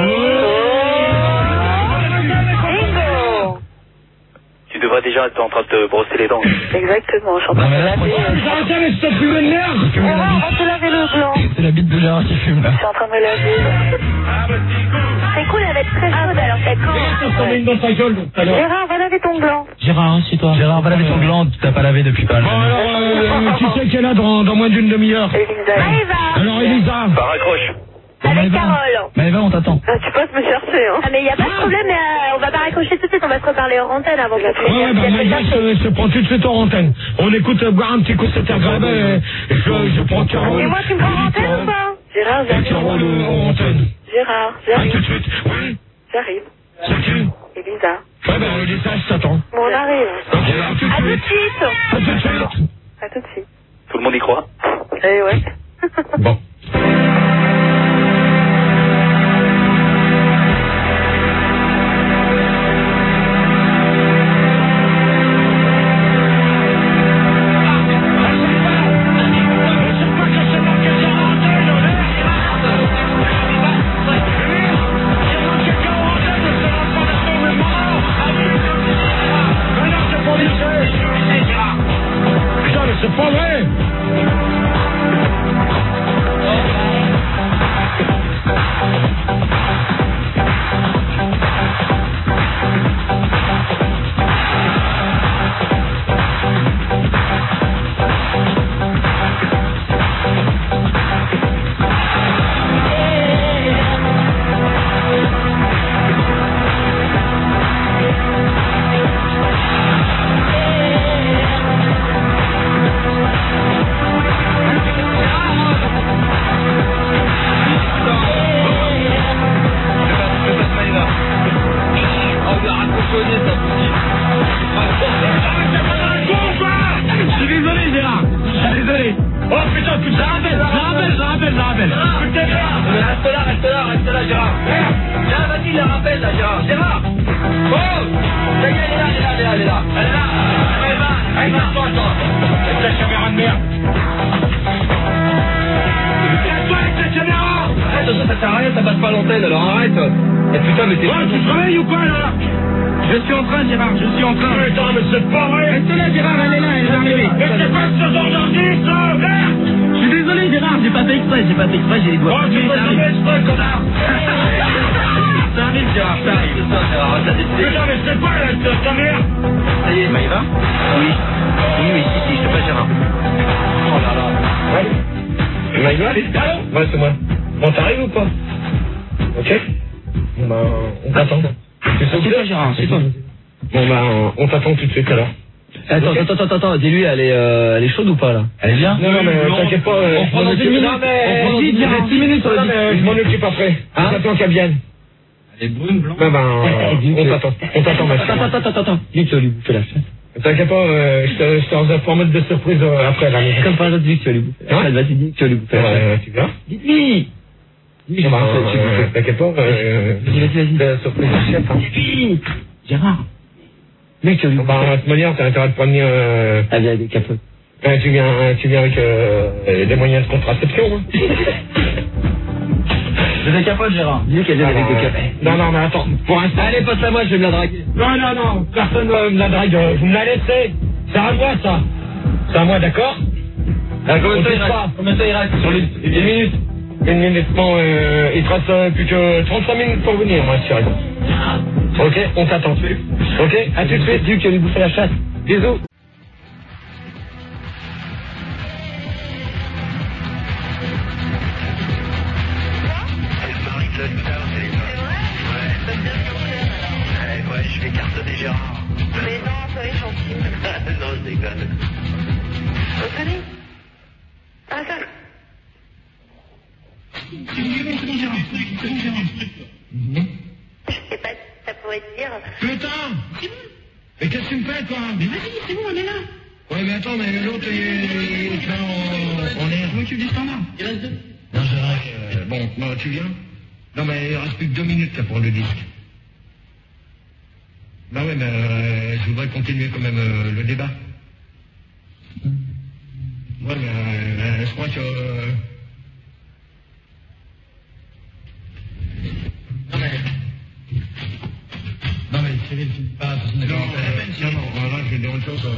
Tu devrais déjà être en train de te brosser les dents. Exactement, je suis en train Non, de mais me là, laver. Arrêtez avec cette pub de merde! Gérard, on te laver le blanc. C'est la bite de Gérard qui fume là. Je suis en train de me laver. C'est cool, elle va être très chaude, alors c'est quand? J'en ai une dans ta gueule tout à l'heure. Gérard, va laver ton blanc. Gérard, c'est toi. Gérard, va laver ton gland, tu t'as pas lavé depuis pas Bon, mal. alors, tu sais qu'elle a dans moins d'une demi-heure. Elisa. Maëva, Alors, Elisa, Bah, raccroche. avec Carole. Maëva, on t'attend. Ah, tu passes me chercher, hein. Ah, mais il n'y a pas de problème, on va pas raccrocher tout de suite, on va se reparler hors antenne avant que ouais, bah, Maïva se prend tout de suite en antenne. On écoute boire un petit coup, c'est agréable, et je prends Carole. Et moi, tu me prends en antenne ou pas? Gérard, Et Carole j'arrive. en antenne. Gérard, Ah, j'arrive. tout de suite, oui. J'arrive. C'est qui? Elisa. Ouais, ben, Elisa, je t'attends. Bon, on arrive. Ok, à tout de À tout de suite. suite. À tout de suite. À tout de suite. Tout le monde y croit? Eh ouais. Bon. qui la rappelle là, Gérard? Gérard! Oh! Ça y est, elle est là. Elle est là. Attends. Avec la caméra de merde. Toi avec la caméra! Arrête, ça sert à rien, ça passe pas l'antenne, alors arrête. Et putain, mais t'es... tu travailles ou pas, là? Je suis en train, Gérard, Putain, mais c'est pas vrai! Reste là, Gérard, elle est arrivée. Mais c'est pas ce genre d'artiste, merde! Je suis désolé, Gérard, j'ai pas fait exprès, j'ai les doigts. Oh, tu fais jamais exprès, connard! Ça arrive, Gérard, ça arrive. Putain, mais c'est pas la mère! Ça y est, Maïva? Oui, si, je sais pas, Gérard. Oh là là. Ouais. Maïva? Ouais, c'est moi. Bon, t'arrives ou pas? Ok? Bon, bah, on t'attend. C'est toi, Gérard, c'est toi. Bon, bah, on t'attend tout de suite, alors. Attends, dis-lui, elle est chaude ou pas, là? Elle est bien? Non, mais t'inquiète pas, on prend dans 10 minutes. Non, mais, 10 minutes sur le disque. Je m'en occupe après. On t'attend qu'elle vienne. Elle est brune, blanche. Ben, on t'attend, ma chérie. Attends. Dis que tu vas lui bouffer la chatte. T'inquiète pas, je te en forme de surprise après, là. Comme par hasard, dis que tu vas lui bouffer la chatte. Vas-y, dis que tu vas lui bouffer la chatte. Tu viens? Dis-lui! T'inquiète pas, vas-y. La surprise de chef, hein. Dis-lui! Gérard! Mec, tu vas lui bouffer. De toute manière, t'as intérêt de pas venir, avec des capotes. Tu viens avec, des moyens de contraception, hein. J'ai des capotes, Gérard. Dis qu'elle vient avec des capotes. Non, mais attends. Pour l'instant. Allez, passe-la moi, je vais me la draguer. Non. Personne ne me la drague. Vous me la laissez. C'est à moi, ça. C'est à moi, d'accord? Combien ça il reste sur les 10 minutes? Une minute. Bon, il te reste plus que 35 minutes pour venir, moi, chérie. Ok, on t'attend. Ok, à tout de suite. Dis que tu vas lui bouffer la chatte. Bisous. Ouais, je vais cartonner Gérard. Mais non, ça est gentil. Non, je déconne. Vous connaissez? Ah, ça. Je sais pas si ça pourrait te dire. Putain! Mais qu'est-ce que tu me fais, toi? Mais vas-y, c'est bon, on est là. Ouais, mais attends, mais l'autre, il est là en air. Je m'occupe du standard. Il reste 2. Non, Gérard, bon, tu viens? Non, mais il reste plus que 2 minutes, là, pour le disque. Bah ouais, mais je voudrais continuer quand même le débat. Ouais, mais je crois que... Non mais Cyril, tu ne pas... Non, là, je vais dire autre chose.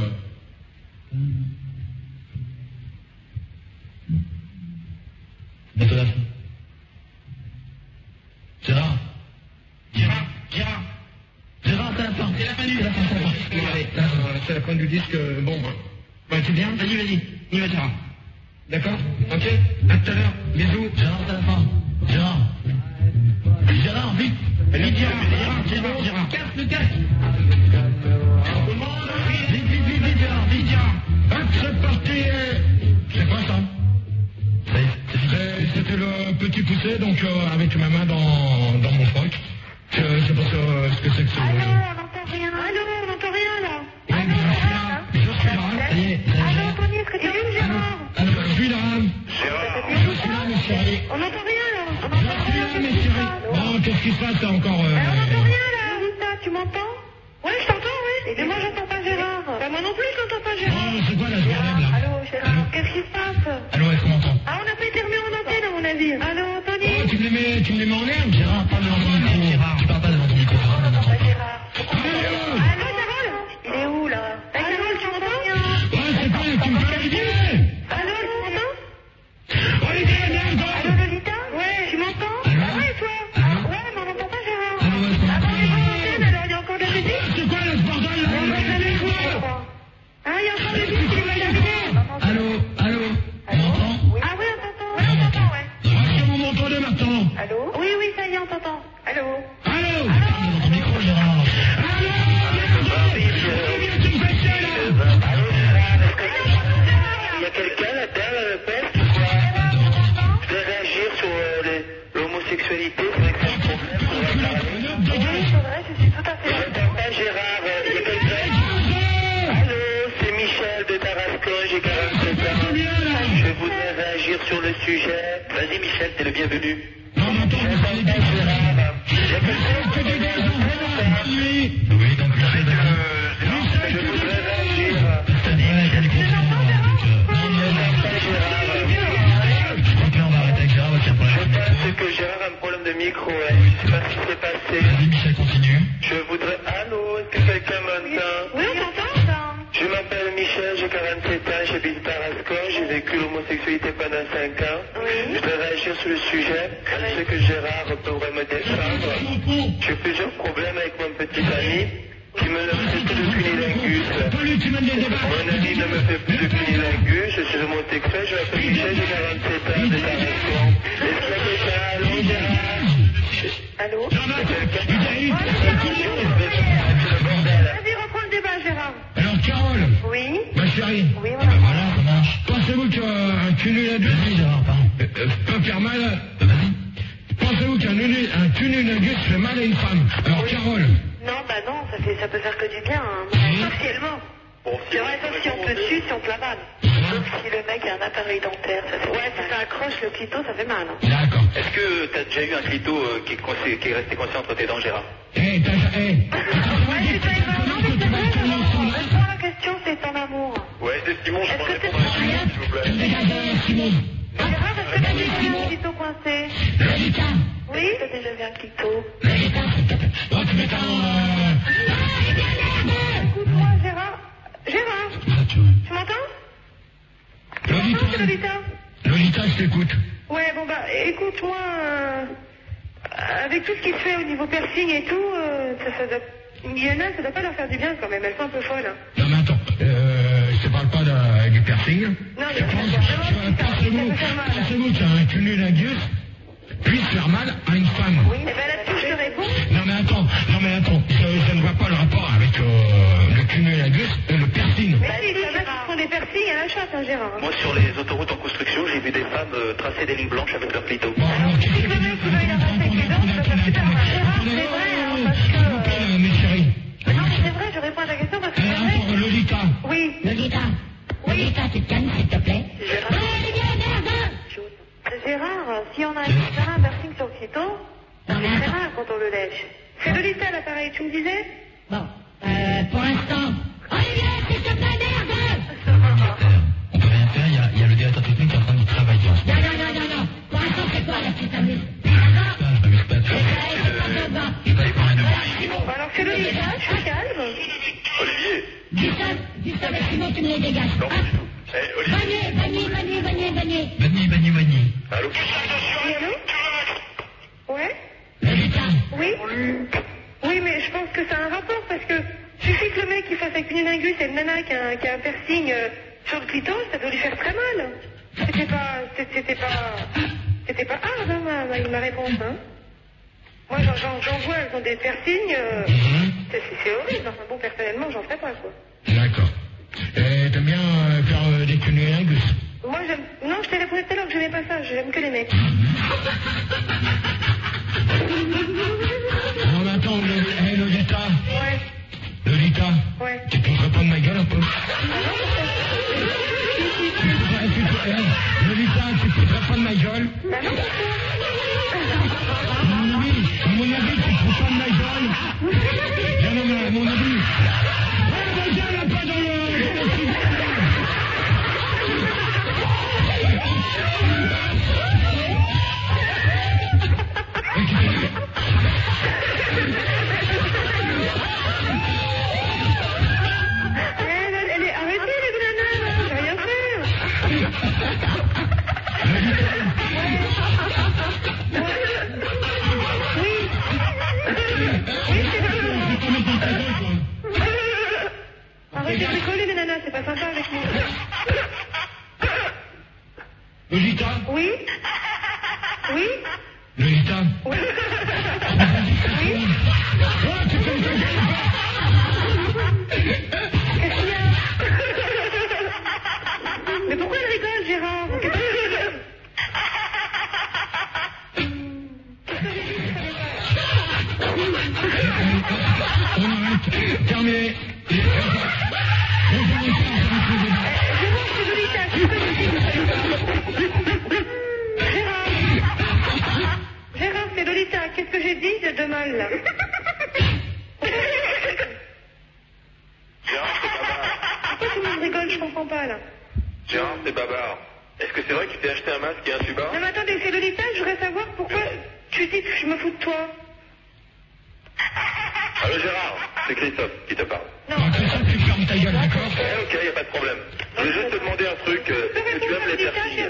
Bientôt la fin. Gérard, c'est la fin. C'est la fin du disque. C'est la fin du disque. Bon, bah, tu viens? Vas-y. On y va, Gérard. D'accord? Ok? À tout à l'heure. Bisous. Gérard, c'est la fin. Gérard, vite. Vite, Gérard. Casse le casque. Vite, Gérard. Hop, c'est parti. C'est quoi ça? C'était le petit poussé, donc avec ma main dans mon froc. Je sais pas ce que c'est que ce... Allô, on n'entend rien là. Je suis là. Ça y est. Allô, Anthony, est-ce que tu es là, Gérard? Allô, je suis là. Je suis là, mes chéris. On n'entend rien là. Je suis là, mes chéris. Bon, qu'est-ce qui se passe là encore? On n'entend rien là. Rita, tu m'entends? Ouais, je t'entends, oui. Et moi, j'entends pas Gérard. Moi non plus, je n'entends pas Gérard. Oh, c'est quoi la journée là? Allô, Gérard, qu'est-ce qui se passe? Allô, est-ce qu'on m'entend? Ah, on n'a pas été remis en antenne, à mon avis. Allô, Anthony? Oh, tu me les mets en l'air? Gérard, parle devant ton micro. Gérard, tu parles pas devant ton micro. On n'entend pas Gérard. Allô, Carole? Il est où là? Carole, tu m'entends? Ouais, c'est quoi? Tu me fais Olivier? Allô, tu m'entends? Olivier, viens, toi! Allô, Lolita? Ouais, tu m'entends? Ah ouais, toi? Ouais, mais on n'entend pas Gérard. Allô, est-ce qu'on Ah, m'entend? il est en antenne, alors il y a encore de la musique? C'est quoi là, ce bordel là? Ah, il y a encore de la musique, c'est pas terminé. Allô? On m'entend? Ah oui, on t'entend. Ouais, on t'entend, ouais. Est-ce que vous m'entendez maintenant? Allô? Oui, ça y est, on t'entend. Allô? Allô? Parle devant ton micro, Gérard. Allô? Tu me fais chier là? Il y a quelqu'un là-dedans, le père? Je voudrais réagir sur l'homosexualité, c'est vrai que c'est un problème. Oui, c'est vrai, je suis tout à fait. J'entends pas Gérard, il y a quelqu'un? Allô, c'est Michel de Tarascon, j'ai 47 ans. Je voudrais réagir sur le sujet. Vas-y Michel, t'es le bienvenu. Non, mais attends, vous parlez bien, Gérard. Il y a quelqu'un? Oui. Oui, donc Michel, je voudrais réagir. C'est-à-dire, il y a du confinement. Ok, on va arrêter avec Gérard, tiens, Je pense que Gérard a un problème de micro, hein. Je sais pas ce qui s'est passé. Vas-y, Michel, continue. Je voudrais... Allô, est-ce que quelqu'un m'entend? Oui, on t'entend. Je m'appelle Michel, j'ai 47 ans, j'habite Tarascon, j'ai vécu l'homosexualité pendant 5 ans. Oui. Je voudrais réagir sur le sujet. Je sais que Gérard pourrait me défendre. J'ai plusieurs problèmes avec mon petit ami qui me fait plus de cunilingus. Mon ami ne me fait plus de cunilingus, je suis homosexuel, je m'appelle Michel, j'ai 47 ans, de Tarascon. Est-ce que quelqu'un... Allô, Gérard? Allô? Vas-y, reprends le débat, Gérard. Alors, Carole. Oui. Ma chérie. Oui, voilà. Voilà, ça marche. Pensez-vous qu'un cunilingus... Vas-y, Gérard, pardon. Peut faire mal? Vas-y. Pensez-vous qu'un cunilingus fait mal à une femme? Alors, Carole. Non, bah non, ça peut faire que du bien, hein. Partiellement. C'est vrai, sauf si on te tue, si on te la balle. Sauf si le mec a un appareil dentaire, ça fait mal. Ouais, si ça accroche le clito, ça fait mal. Hein. D'accord. Est-ce que t'as déjà eu un clito qui est resté coincé entre tes dents, Gérard? Ouais, c'est pas énorme. Non, mais c'est vrai, réponds à la question, c'est ton amour. Ouais, c'est Simon, je Est-ce peux que répondre à la question, s'il vous plaît. Gérard, est-ce que t'as déjà vu un clito coincé? Oui? T'as déjà vu un clito? Écoute-moi, Gérard. Gérard, tu m'entends? Lolita, je t'écoute. Ouais, bon bah, écoute-moi, avec tout ce qui se fait au niveau piercing et tout, ça doit pas leur faire du bien quand même, elles sont un peu folles. Hein. Non mais attends, je te parle pas du piercing. Non, mais Pensez-vous qu'un cunilingus puisse faire mal à une femme? Oui, et ben là-dessus je te réponds. Non mais attends, je ne vois pas le rapport avec le cunilingus et le piercing. Mais si, il y en a qui font des piercings à la chatte, hein, Gérard. Moi, sur les autoroutes en construction, j'ai vu des femmes tracer des lignes blanches avec leur clito. Bon, alors, Si le mec qui va y avoir avec les dents, ça va super mal. Gérard, c'est vrai, hein, parce que... mes chéris. Non, mais c'est vrai, je réponds à ta question parce que c'est vrai. Attends, Lolita. Oui. Lolita, tu te calmes, s'il te plaît. Gérard, si on a un piercing sur le clito, on est très mal quand on le lèche. C'est Lolita l'appareil, tu me disais? Bon, pour l'instant. Olivier, s'il te plaît, merde! On peut rien faire, il y a le directeur technique qui est en train de travailler. Non. Pour l'instant, c'est quoi la petite amuse? Je m'amuse pas. Bon, alors c'est Lolita, je suis calme. Olivier? Dis ça avec Simon, tu me les dégages. Non, pas du tout. Eh, Olivier? Vanier. Allô? Oui, allô? Ouais? Lolita. Oui? Oui, mais je pense que ça a un rapport parce que suffit que le mec il fasse avec une lingus et une nana qui a un piercing sur le clito, ça doit lui faire très mal. C'était pas hard, hein, ma réponse, hein. Moi, j'en vois, elles ont des piercings, c'est horrible. Enfin bon, personnellement, j'en ferais pas, quoi. D'accord. T'aimes bien faire des cunilingus? Moi, j'aime... Non, je t'ai répondu tout à l'heure que j'aimais pas ça, j'aime que les mecs. Non mais attends, Lolita. Ouais. Lolita. Ouais. Tu peux répondre ma gueule un peu? Lolita, tu peux répondre ma gueule? Bah non, À mon avis, tu te fous pas de ma gueule. Non, mais à mon avis. Ma gueule, elle pas dans le... elle est... Arrêtez les bananes, là, j'ai rien fait. Arrêtez de rigoler les nanas, c'est pas sympa avec moi. Lolita? Oui? Oui? Lolita? Oui? Oui? Qu'est-ce qu'il y a? Mais pourquoi elle rigole, Gérard? Qu'est-ce que c'est? On arrête. Terminé. Gérard, c'est Lolita. Qu'est-ce que j'ai dit de mal, là? comprends pas, là. Gérard, c'est Babar. Est-ce que c'est vrai que tu t'es acheté un masque et un tuba? Non, mais attendez, c'est Lolita, je voudrais savoir pourquoi tu dis que je me fous de toi. Allô Gérard, c'est Christophe qui te parle. Non. Christophe, tu fermes ta gueule, d'accord? Ok, y a pas de problème. Je voulais juste te demander un truc. Est-ce que tu aimes les piercings?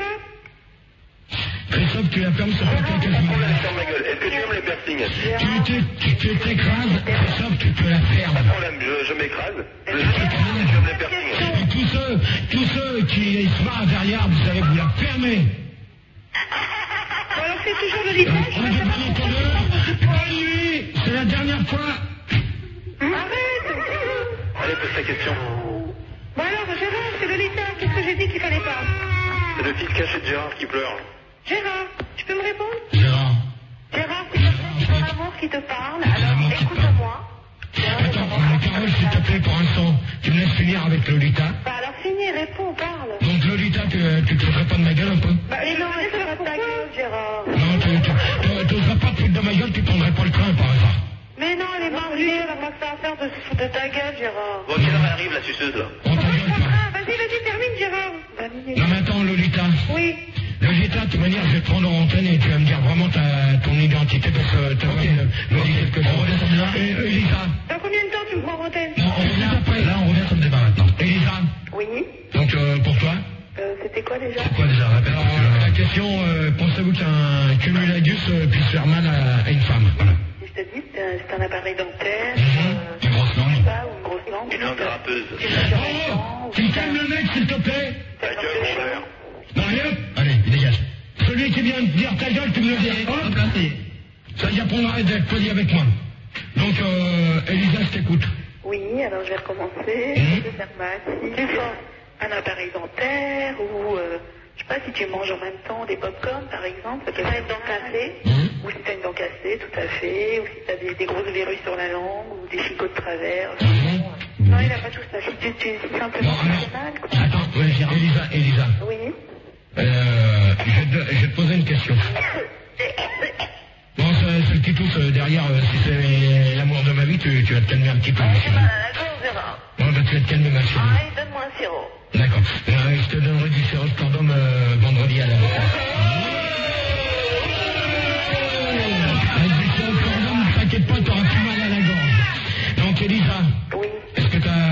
Christophe, tu la fermes sur ta gueule. Ferme ma gueule. Est-ce que tu aimes les piercings? Tu t'écrases, Christophe, tu te la fermes. Pas de problème, je m'écrase. Je veux juste te demander si tu aimes les piercings. Et tous ceux qui se marrent derrière, vous savez, vous la fermez. Bon, alors c'est toujours Lolita, je voudrais savoir Bonne nuit, c'est la dernière fois. Arrête. Allez, pose ta question. Bon alors, Gérard, c'est Lolita, qu'est-ce que j'ai dit qu'il fallait pas? C'est le fils caché de Gérard qui pleure. Gérard, tu peux me répondre? Gérard. Gérard, c'est ton amour qui te parle, alors écoute-moi. Attends, Carole, s'il te plaît, pour l'instant, tu me laisses finir avec Lolita. Bah alors finis, réponds, parle. Donc Lolita, tu te ferais pas de ma gueule un peu? Bah mais non, mais c'est pas ta gueule, Gérard. Non, tu n'oserais pas te foutre de ma gueule, tu prendrais pas le train par hasard. Mais non, elle est mariée, elle a pas que ça à faire de se foutre de ta gueule, Gérard. Bon, quelle heure elle arrive, la suceuse, là? On ta gueule pas. Ah, vas-y, termine, Gérard. Non mais attends, Lolita. Oui. Lolita, de toute manière, je vais te prendre en antenne et tu vas me dire vraiment ton identité parce que ta voix me dit quelque chose. Elisa. Dans combien de temps tu me prends en antenne? On revient après, là, on revient sur le débat maintenant. Elisa. Oui. Donc, pour toi? C'était quoi déjà? C'est quoi déjà? Répète. La question, pensez-vous qu'un cumulus puisse faire mal à une femme? Voilà. Si je te dis, c'est un appareil dentaire. Une grosse langue. Ou une grosse langue. Une langue grappeuse. Tu calmes le mec, s'il te plaît? Ta gueule, mon frère. Non, allez, il dégage. Celui qui vient de dire ta gueule, tu me le dis. Ça veut dire qu'on arrête d'être poli avec moi. Donc, Elisa, je t'écoute. Oui, alors je vais recommencer. Je vais faire mal. Si tu vois un appareil dentaire ou, je sais pas, si tu manges en même temps des pop-corn, par exemple, ça peut être une dent cassée. Ou si tu as une dent cassée, tout à fait. Ou si tu as des grosses verrues sur la langue ou des chicots de travers. Non, il n'a pas tout ça. Si simplement tu fais mal, quoi. Attends, ouais, Elisa. Oui. Je vais te poser une question. Bon, ce petit tous derrière, si c'est l'amour de ma vie, tu vas te calmer un petit peu. D'accord, Gérard. Bon, bah, tu vas te calmer, ma chérie. Allez, donne-moi un sirop. D'accord. Je te donnerai du sirop de cordon vendredi à la Avec du sirop de cordon, ne t'inquiète pas, t'auras plus mal à la gorge. Donc, Elisa. Oui. Est-ce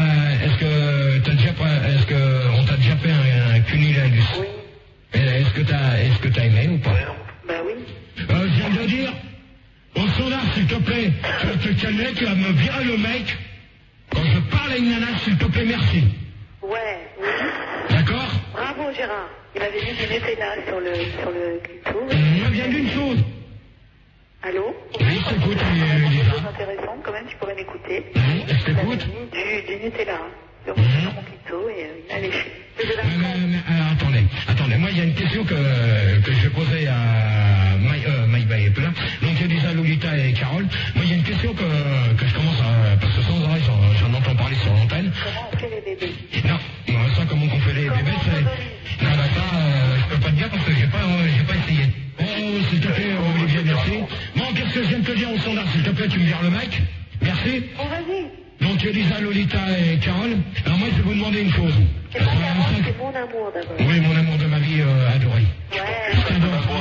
qu'on t'a déjà fait un cunilingus? Oui. Est-ce que t'as aimé ou pas? Bah oui. Je viens de dire, au standard, s'il te plaît, tu vas te calmer, tu vas me virer le mec. Quand je parle à une nana, s'il te plaît, merci. Ouais, oui. D'accord? Bravo, Gérard. Il avait mis du Nutella sur le gâteau. Moi, vient d'une chose. Allô? Oui, je t'écoute, Elisa. C'est intéressant, quand même, tu pourrais m'écouter. Je t'écoute. Il avait mis du Nutella sur mon gâteau et il a léché. Attendez, moi, il y a une question que je vais poser à Maïba et Plein. Donc, il y a déjà Lolita et Carole. Moi, il y a une question que je commence à... Parce que sans arrêt, j'en entends parler sur l'antenne. Comment on fait les bébés? Non, ça, comment on fait les bébés, c'est... Non, ça, je peux pas te dire parce que j'ai pas essayé. Oh, s'il te plaît, Olivier, merci. Bon, qu'est-ce que je viens de te dire au standard? S'il te plaît, tu me vires le mec. Merci. Bon, vas-y. Donc, Elisa, Lolita et Carole. Alors, moi, je vais vous demander une chose. C'est mon amour d'abord. Oui, mon amour de ma vie adoré. Ouais. Je t'adore.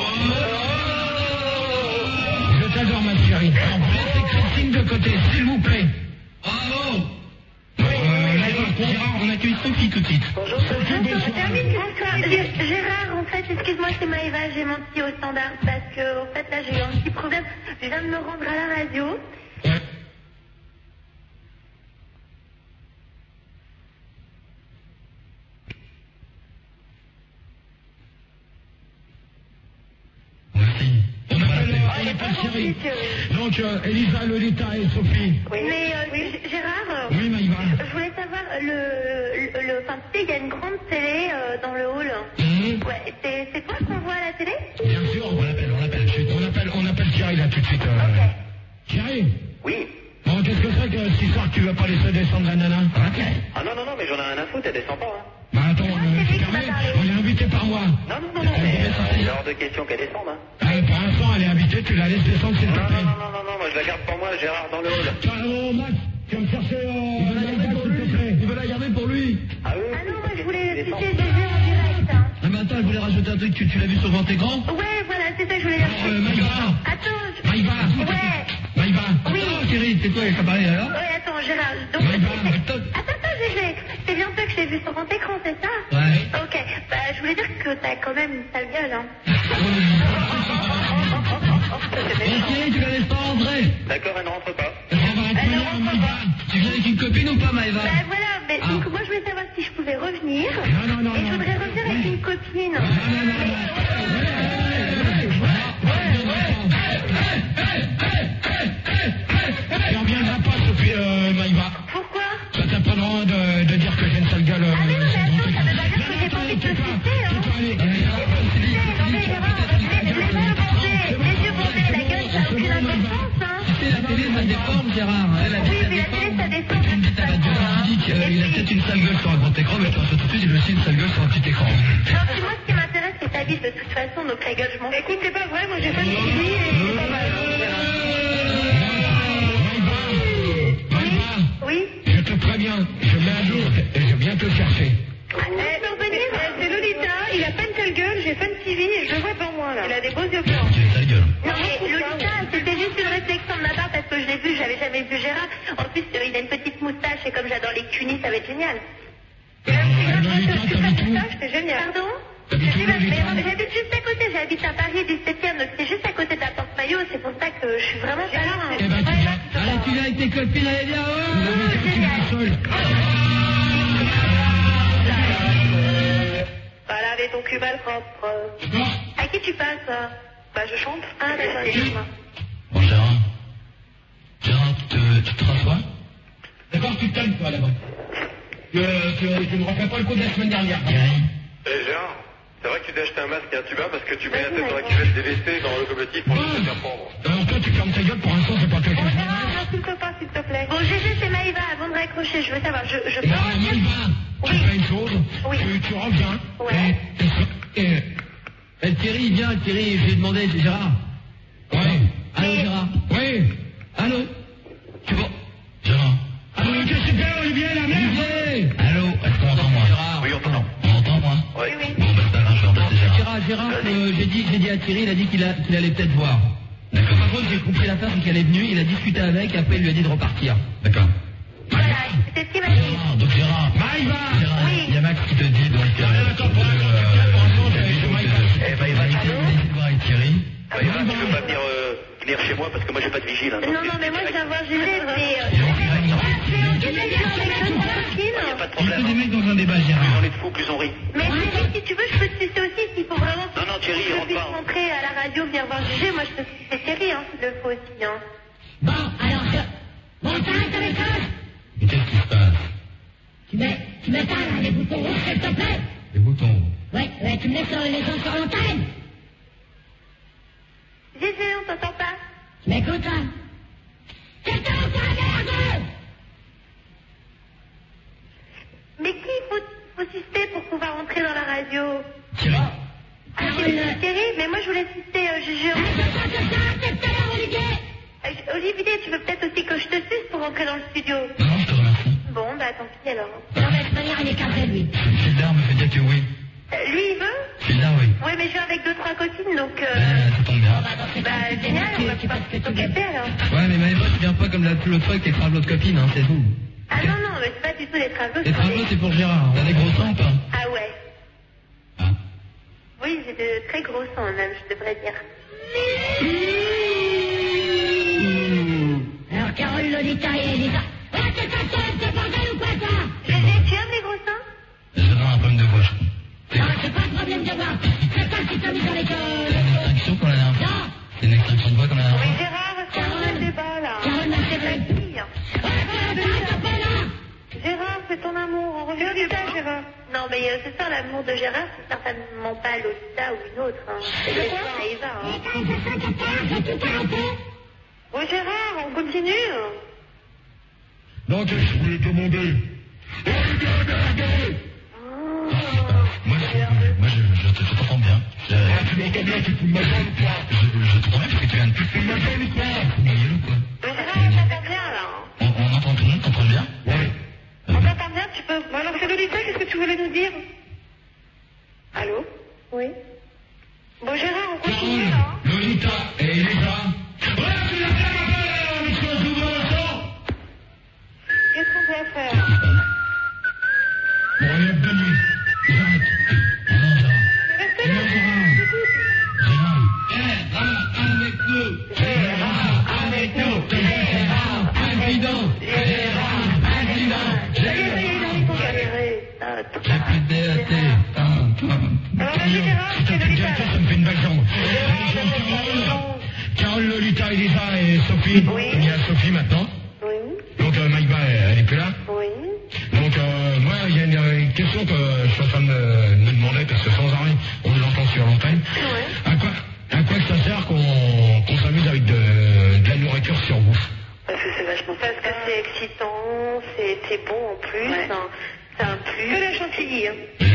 Je t'adore, ma chérie. Alors, laissez Christine de côté, s'il vous plaît. Bravo. Gérard, on accueille Sophie tout de suite. Bonjour, Gérard, en fait, excuse-moi, c'est Maëva, j'ai menti au standard parce que, en fait, là, j'ai eu un petit problème. Je viens de me rendre à la radio. Ouais. Merci. On appelle Chérie. Donc, Elisa, Lolita et Sophie. Oui. Mais, Gérard. Oui, Maïva. Je voulais savoir, enfin, tu sais, il y a une grande télé dans le hall. Ouais, c'est toi qu'on voit à la télé? Bien sûr, on l'appelle. On appelle Thierry là tout de suite. Thierry? Oui. Bon, qu'est-ce que c'est que cette histoire que tu vas pas laisser descendre la nana? Ah non, mais j'en ai rien à foutre, elle descend pas. Hein. Bah attends, tu permets? On est invité par moi. Non, mais il est hors de question qu'elle descende. Hein. Pour l'instant, elle est invitée, tu la laisses descendre s'il te plaît. Non, moi je la garde pour moi, Gérard, dans le hall. Max, tu vas me chercher... Il veut la garder pour lui. Ah oui, Ah non, moi je voulais jeté un truc, tu l'as vu sur grand écran? Ouais, voilà, c'est ça que je voulais dire. Maïva. Attends. Maïva. Ouais. Maïva. Oui. Oh, Thierry, c'est quoi, ça paraît alors? Ouais, attends, Gérard. Donc, attends, Gégé. C'est bien toi que je t'ai vu sur grand écran, c'est ça? Ouais. Ok. Bah, je voulais dire que t'as quand même une sale gueule, hein. Thierry, tu la laisses pas rentrer? D'accord, elle ne rentre pas. Tu viens avec une copine ou pas, Maïva? Bah voilà, mais donc moi je voulais savoir si je pouvais revenir. Non. Et je voudrais revenir avec une copine. Tu reviendras pas, Sophie, Maïva. Pourquoi? Ça t'a pas le droit de dire que j'ai une sale gueule. Ah mais non, mais attends, ça veut pas dire que j'ai pas envie de te sucer, hein. Non mais Gérard, les yeux bandés, la gueule, ça n'a aucune importance, hein. La télé, ça déforme, Gérard. Oui, mais la télé, ça déforme. Il a peut-être une sale gueule sur un grand écran, mais toi, tout de suite, il a aussi une sale gueule sur un petit écran. Non, puis moi, ce qui m'intéresse, c'est ta vie de toute façon, donc la gueule, je m'en fous. Écoute, c'est pas vrai, moi j'ai pas de TV et c'est pas mal. Oui. Je te préviens, je mets à jour et je viens te chercher. C'est Lolita, il a pas une sale gueule, j'ai Fun TV et je le vois devant moi là. Il a des beaux yeux blancs. Tu es sale gueule. Non mais Lolita, c'était juste une réflexion de ma part parce que je l'ai vu, j'avais jamais vu Gérard. En plus, il a une petite moustache et comme j'adore les cunis, ça va être génial. C'est génial. Pardon? J'habite juste à côté, j'habite à Paris du 7e, donc c'est juste à côté de la Porte-Maillot, c'est pour ça que je suis vraiment pas là. Eh ben, allez, tu viens avec tes copines, allez, viens, Voilà, avec ton cul mal propre. À qui tu passes? Bah, je chante. Ah, d'accord, excuse-moi. Bon, Gérard, tu te rassois? D'accord, tu te calmes, toi, là-bas. Tu ne refais pas le coup de la semaine dernière. Gérard, c'est vrai que tu t'es acheté un masque et un tuba parce que tu mets la tête dans la cuvette des WC dans le locomotive pour te faire prendre. Alors toi, tu fermes ta gueule, pour l'instant, c'est pas quelque chose. Non, s'il te plaît. Bon, Gégé, c'est Maïva, avant de raccrocher, je veux savoir, je peux revenir? Maïva, tu fais une chose, tu reviens. Ouais. Thierry, viens, Thierry, je lui ai demandé, c'est Gérard. Ouais. Allô, Gérard. Oui. Allô. Tu vois Gérard. Allô, qu'est-ce que tu fais, Olivier, la merde? Olivier. Allô, est-ce qu'on entend moi? Gérard. Oui, on t'entend. On entend moi? Oui. Bon, bah, c'est pas grave, je vais remplacer Gérard. J'ai dit à Thierry, il a dit qu'il allait peut-être voir. D'accord. Par contre, j'ai compris l'affaire, c'est qu'elle est venue, il a discuté avec, après il lui a dit de repartir. D'accord. Voilà, c'est ce qu'il m'a dit. Donc Gérard. Maïva. Oui. Il y a Max qui te dit, donc... il va voir avec Thierry. Maïva, tu peux pas venir chez moi parce que moi j'ai pas de vigile. Hein, Non, mais moi je viens voir Gégé, mais... Il n'y a pas de problème. des mecs dans un débat, Gérard. Plus on est de fous, plus on rit. Mais Thierry, si tu veux, je peux te sucer aussi, s'il faut vraiment... Non, Thierry, je rentre puisse pas. rentrer à la radio, venir voir Gégé, moi je peux sucer Thierry, hein, s'il le faut aussi, hein. Bon, alors, bon, t'arrêtes avec ça. Mais qu'est-ce qui se passe? Tu m'étales les boutons rouges, s'il te plaît. Les boutons. Ouais, tu me laisses les gens sur l'antenne. Gégé, on t'entend pas. Tu m'écoutes, là? Qu'est-ce que t'as la merde? Mais qui faut sucer pour pouvoir entrer dans la radio? Thierry. Thierry, mais moi je voulais sucer Gégé. Olivier, tu veux peut-être aussi que je te suce pour rentrer dans le studio? Non, je te remercie. Bon, bah tant pis alors. Non, mais de toute manière, il est cassé, lui. Gildard me fait dire que oui. Lui, il veut? Gildard, oui. Ouais, mais je viens avec 2-3 copines, donc... Ça tombe bien. Bah, génial, on va pouvoir s'occuper alors. Ouais, mais Maëva, tu viens pas comme l'autre fois avec tes travaux de copines, hein, c'est tout. Ah non, mais c'est pas du tout des travaux. Les travaux, c'est pour Gérard. T'as des gros seins ou pas? Ah ouais. Ah. Oui, j'ai de très gros seins même, je devrais dire. Alors, Carole, Lolita et Elisa. Ouais, c'est ta seule, c'est bordel ou quoi, ça? Gégé, tu aimes les gros seins? Gérard a un problème de voix, je crois. Non, c'est pas un problème de voix. C'est toi qui t'as mis dans l'école. C'est une extraction qu'on a là. Non. C'est une extraction de voix qu'on a là. Oui, Gérard, c'est un débat là. Carole, ma chérie. Gérard, c'est ton amour, on revient du bas, Gérard. Non, mais c'est ça, l'amour de Gérard, c'est certainement pas Lolita ou une autre. Hein. C'est Maïva. Hein. Oui, Gérard, on continue. Donc, je voulais te demander. Moi, je t'entends bien. Tu m'entends bien, tu fous de ma gueule ou quoi? Je t'entends bien parce que tu viens de... Tu fous de ma gueule ou quoi? Mais Gérard, on t'entend bien, là. On entend tout le monde, t'entends bien? Ouais. On t'entend bien, tu peux... Bon, alors, c'est Lolita, qu'est-ce que tu voulais nous dire? Allô? Oui. Sophie. Oui. Il y a Sophie maintenant. Oui. Donc Maïba, elle est plus là. Oui. Donc moi, il y a une question que je suis en train de me demander, parce que sans arrêt, on l'entend sur l'antenne. Ouais. À quoi que ça sert qu'on s'amuse avec de la nourriture sur bouffe? Parce que c'est vachement parce que c'est excitant, c'est bon en plus, ouais. C'est un plus. Que la chantilly, hein.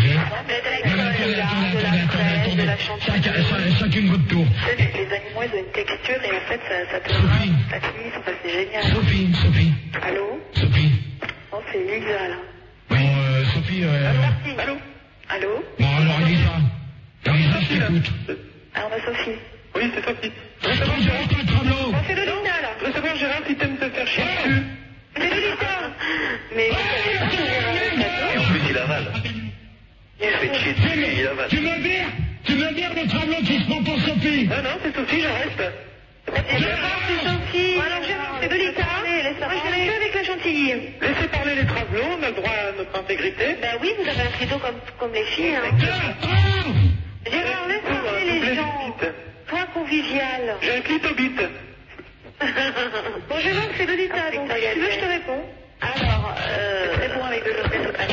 De la chantilly. Chacune votre tour. Les animaux, ils ont une texture et en fait, ça te rend, ça glisse, enfin, c'est génial. Sophie. Allô? Sophie. Oh, c'est Lisa, là. Bon, Sophie, Allô? Bon, alors, Elisa, je t'écoute. Alors, Sophie. Oui, c'est Sophie. C'est Lolita, là. Je veux savoir, Gérard, si t'aimes te faire chier dessus. C'est Lolita. Mais vous savez pas, Et en plus, il avale. Il se fait chier dessus et il avale. Tu me dire le tableau qui se prend pour Sophie? Non, c'est Sophie, je reste. Gérard, c'est Sophie. Alors, Gérard, c'est Lolita. Moi, je reste que avec la chantilly. Laissez parler les travelots, on a le droit à notre intégrité. Ben oui, vous avez un frigo comme les filles, hein. Gérard, laisse parler les gens. Toi, convivial. J'ai un clitobite. Bon, Gérard, c'est Lolita, donc si tu veux, je te réponds. Alors, c'est bon avec le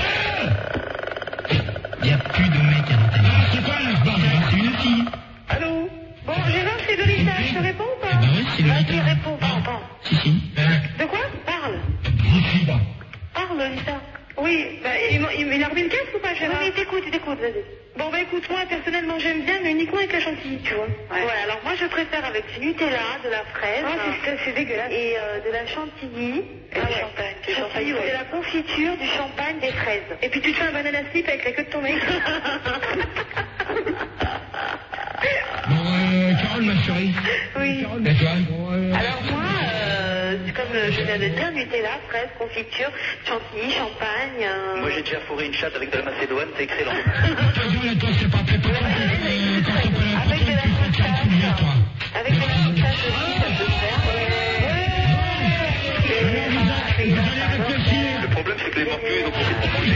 Il n'y a plus de mec à l'antenne. C'est quoi la barre? C'est une fille. Allô? Bon, Gérard, c'est Lolita, je te réponds ou pas? Bah oui, c'est Lolita. Vas-y, réponds, parle. Si. De quoi? Parle. Parle, Lolita. Oui, bah, il a remis le casque ou pas, Gérard? Oui, il t'écoute, vas-y. Bon, bah écoute, moi, personnellement, j'aime bien, mais uniquement avec la chantilly, tu vois. Ouais, alors moi, je préfère avec du Nutella, de la fraise. C'est dégueulasse. Et de la chantilly. Et du champagne. De la confiture, du champagne, des fraises. Et puis tu te fais un banana slip avec la queue de ton mec. Bon, Carole, ma chérie. Oui. Et toi? Alors moi, comme je viens de dire, Nutella, fraise, confiture, chantilly, champagne. Moi, j'ai déjà fourré une chatte avec de la macédoine, c'est excellent. Toi, c'est pas préparé. Avec de la moustache. Avec de la moustache aussi, ça peut se faire. Le problème, c'est que les morpions, ils ont complètement bougé.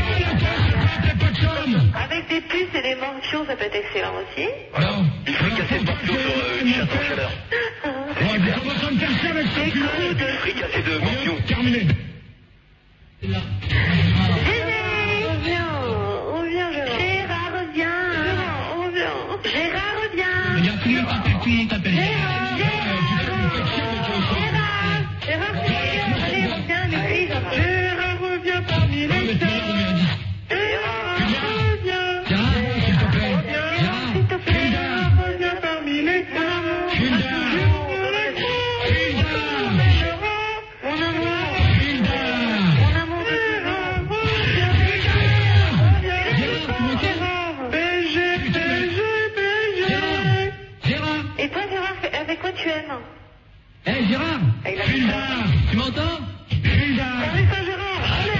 Avec des puces et des morpions, ça peut être excellent aussi. Alors, Il faut casser le morpion sur une chatte en chaleur. C'est super. Fricasser de morpions. Terminé. On vient, Gérard. Gérard revient. Regarde, tu n'as pas appelé, il t'appelle. Gérard, allez, reviens, mais Gérard revient parmi les stars. Gérard revient parmi les stars. Et toi, Gérard, avec quoi tu aimes? Hé, Gérard! Gérard! Tu m'entends? Gérard! Allez, Saint-Gérard!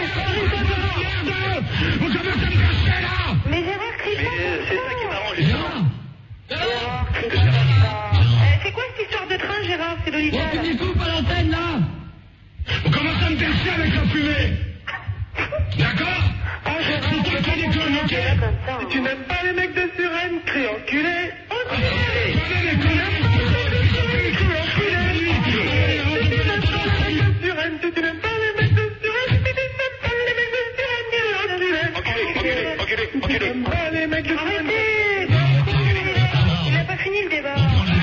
Vous commencez à me cacher, là! Mais Gérard, crie pas! C'est ça qui m'arrange, justement. Gérard, crie pas comme ça. C'est quoi cette histoire de train, Gérard? C'est Lolita, là. Tu découpes à l'antenne, là! Vous commencez à me cacher avec la fumée! D'accord? Ah, Gérard, C'est toi qui déconne, ok? si Tu n'aimes pas les mecs de Suresnes, crie enculé. Arrêtez! Il n'a pas fini le débat.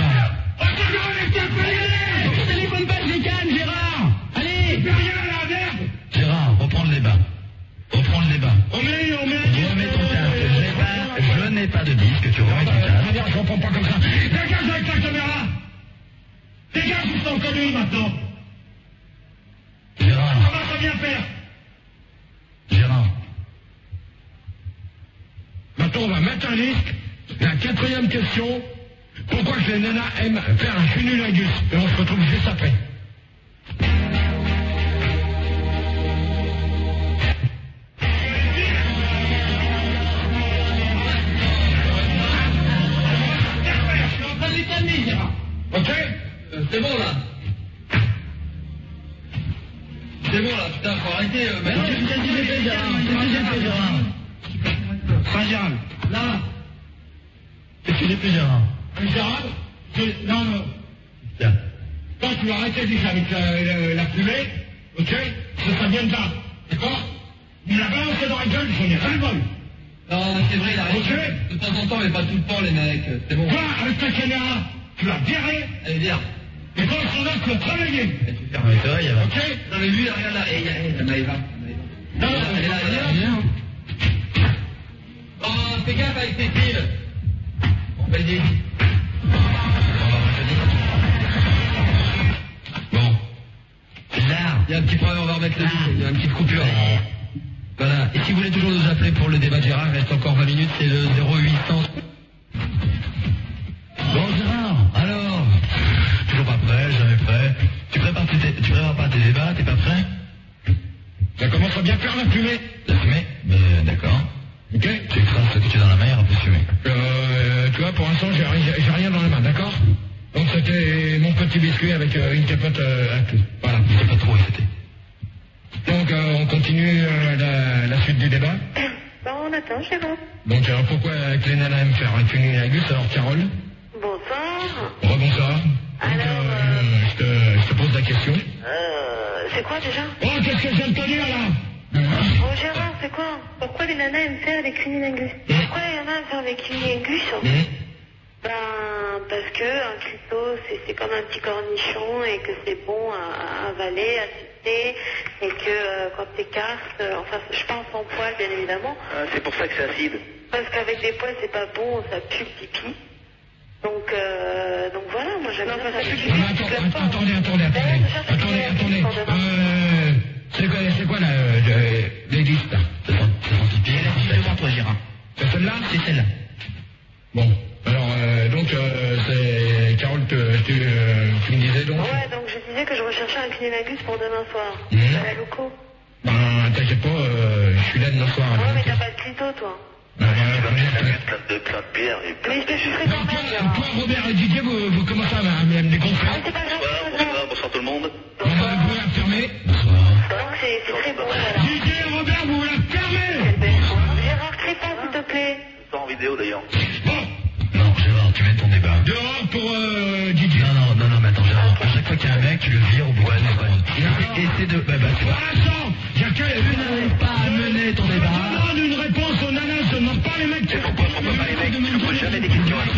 Téléphone pas, je les calme, Gérard! Allez! Gérard, reprends le débat. On met ton casque. Je n'ai pas de disque, tu remets ton casque. Je reprends pas comme ça. Dégage avec la caméra! Dégage, ils sont connus maintenant! Gérard. Comment ça vient faire? Gérard. Maintenant, on va mettre un disque. La 4e question. Pourquoi que les nanas aiment faire un cunnilingus? Et on se retrouve juste après. Ok? C'est bon là. C'est bon là, putain, faut arrêter. Mais non, qu'est-ce que j'ai fait, Gérard? Pas Gérard. Là. Qu'est-ce que j'ai fait, Gérard? Gérard? Non. Tiens. Toi, tu vas arrêter déjà avec la fumée, ok? Ça vient de là, d'accord? Il me l'a balancé dans la gueule, j'en ai rien le vol. Non, c'est vrai, il a raison. De temps en temps, mais pas tout le temps, les mecs. C'est bon. Toi, avec ta caméra, tu l'as viré. Allez, viens. Et quand on a, tu l'as travaillé. C'est vrai, il y a. Ok? Non, mais lui, regarde là. Et il y a Maëva. Non, elle est là. Oh, fais gaffe avec tes piles. Bon, vas-y. Bon. Là, il y a un petit problème, on va remettre le but. Il y a une petite coupure. Voilà. Et si vous voulez toujours nous appeler pour le débat de Gérard, il reste encore 20 minutes, c'est le 0800. Bon, Gérard, alors, toujours pas prêt, jamais prêt. Tu prépares pas tes débats, t'es pas prêt? Ça commence à bien faire la fumée. La fumée? D'accord. Ok? Tu écrases ce que tu as dans la main, il y aura plus de fumée. Tu vois, pour l'instant, j'ai rien dans la main, d'accord? Donc c'était mon petit biscuit avec une capote à tout. Voilà. C'est pas trop, c'était. Donc on continue la suite du débat. Bah on attend, je sais pas. Donc pourquoi que les nanas aiment faire un cunilingus alors Carole? Bonsoir. Rebonsoir. Alors, je te pose la question. C'est quoi déjà? Oh, qu'est-ce que je viens de te dire là? Oh Gérard, c'est quoi? Pourquoi les nanas aiment faire des cunilingus? Pourquoi il y en a à faire des cunilingus? Ben, parce que un clito, c'est comme un petit cornichon et que c'est bon à avaler, à sucer, et que quand t'écartes, enfin, je pense en poil, bien évidemment. C'est pour ça que c'est acide. Parce qu'avec des poils, c'est pas bon, ça pue le pipi. Donc voilà, moi j'aime bien ça. Attendez. C'est quoi les listes là? C'est son pipi, elle est devant toi, Gérard. C'est celle-là? C'est celle-là. Bon, alors donc c'est Carole, tu me disais donc? Ouais, donc je disais que je recherchais un cunilingus pour demain soir. À la loco. Ben t'inquiète pas, je suis là demain soir. Ouais, mais t'as pas de clito, toi. Plein de pierres. Mais je te sucerai quand même, Toi, Robert et Didier, vous commencez à me dégonfler. c'est pas grave. Bonsoir tout le monde. Vous la fermez. Donc c'est très bon, voilà. Didier et Robert, vous la fermez. Gérard Crépin, s'il te plaît. C'est en vidéo d'ailleurs. Non, Gérard, tu mets ton débat. Dehors pour Didier. Non, mais attends, Gérard. À chaque fois qu'il y a un mec, tu le vires au bout de la seconde. Essaie de. Bah, tu vois. Attends, tu n'arrives pas à mener ton débat. Je demande une réponse aux nanas, je ne demande pas les mecs. C'est pourquoi on peut pas les mecs, je pose jamais des questions à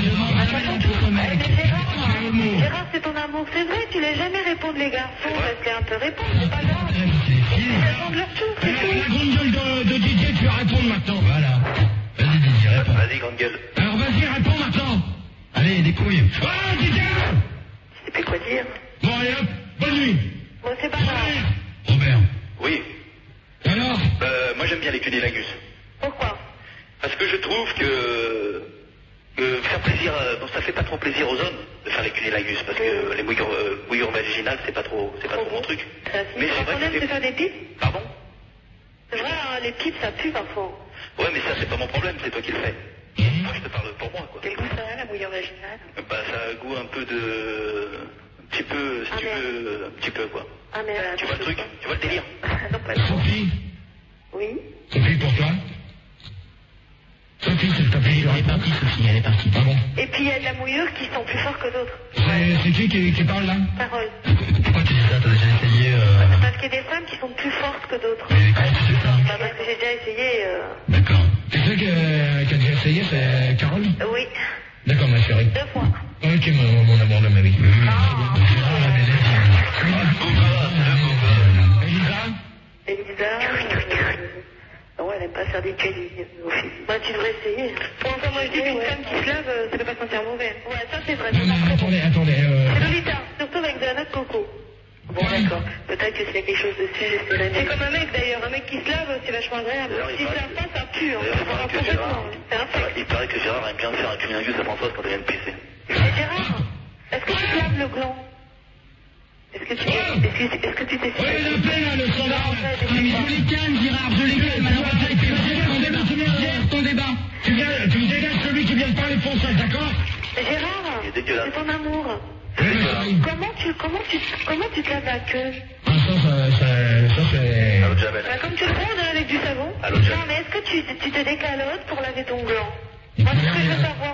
Gérard, c'est ton amour, c'est vrai, tu laisses jamais répondre les garçons, laisse-les un peu répondre, c'est pas grave. Ils répondent leur tour, c'est La tout. grande gueule de Didier, tu vas répondre maintenant. Voilà. Vas-y, Didier, réponds. Vas-y, grande gueule. Alors vas-y, réponds maintenant. Allez, des couilles. Oh, Didier. Je sais plus quoi dire. Bon, allez hop, bonne nuit. Bon, c'est pas grave. Robert. Oui. Alors Moi j'aime bien les cunilingus. Pourquoi? Parce que je trouve que faire plaisir, ça fait pas trop plaisir aux hommes de faire les cunilingus, parce que les mouillures vaginales c'est pas trop mon truc. Mais c'est vrai que c'est faire des pipes? Pardon? C'est vrai, hein, les pipes ça pue parfois. Ouais, mais ça c'est pas mon problème, c'est toi qui le fais. Moi je te parle pour moi quoi. Quel goût ça a la mouillure vaginale? Bah ça a goût un peu de... un petit peu, si tu veux, un petit peu quoi. Ah merde. Tu vois le truc? Tu vois le délire? Non, pas du tout. Sophie. Oui. Sophie, pour toi. Sophie, s'il te plaît. Elle est partie, Sophie, elle est partie. Ah bon? Et puis il y a de la mouillure qui sont plus forts que d'autres. C'est qui parle là? Parole. Pourquoi tu dis ça? T'as déjà essayé Parce qu'il y a des femmes qui sont plus fortes que d'autres. Mais comment tu sais ça? Bah, parce que j'ai déjà essayé. D'accord. Tu sais qui a déjà essayé, c'est Carole? Oui. D'accord, ma chérie. 2 fois. Ok, mon amour de ma vie. Elisa. Non, elle aime pas faire des culs au fil. Bah, tu devrais essayer. Enfin, moi, je dis qu'une femme qui se lave, ça peut pas sentir mauvais. Ouais, ça, c'est vrai. Attendez. C'est Lolita, surtout avec de la noix de coco. Bon, d'accord. Peut-être que s'il y a quelque chose dessus, j'essaierai. C'est comme un mec, d'ailleurs. Un mec qui se lave, c'est vachement agréable. Si ça pas, ça pue. C'est un fait. Il paraît que Gérard aime bien faire un cunilingus à Françoise quand elle vient de pisser. Mais Gérard, est-ce que tu te laves le gland? Est-ce que tu t'es Oui, l'appel là, le standard. Je les calme, Gérard, je les calme. Alors, ton débat. Tu me dégages celui qui vient de parler français, d'accord? Gérard, c'est ton amour. Comment tu te laves la queue? Ça c'est... Allô, Jamel. Bah, comme tu le prends avec du savon. Allô, Jamel. Non, mais est-ce que tu te décalotes pour laver ton gland? Moi, c'est ce que je veux savoir, parce que c'est très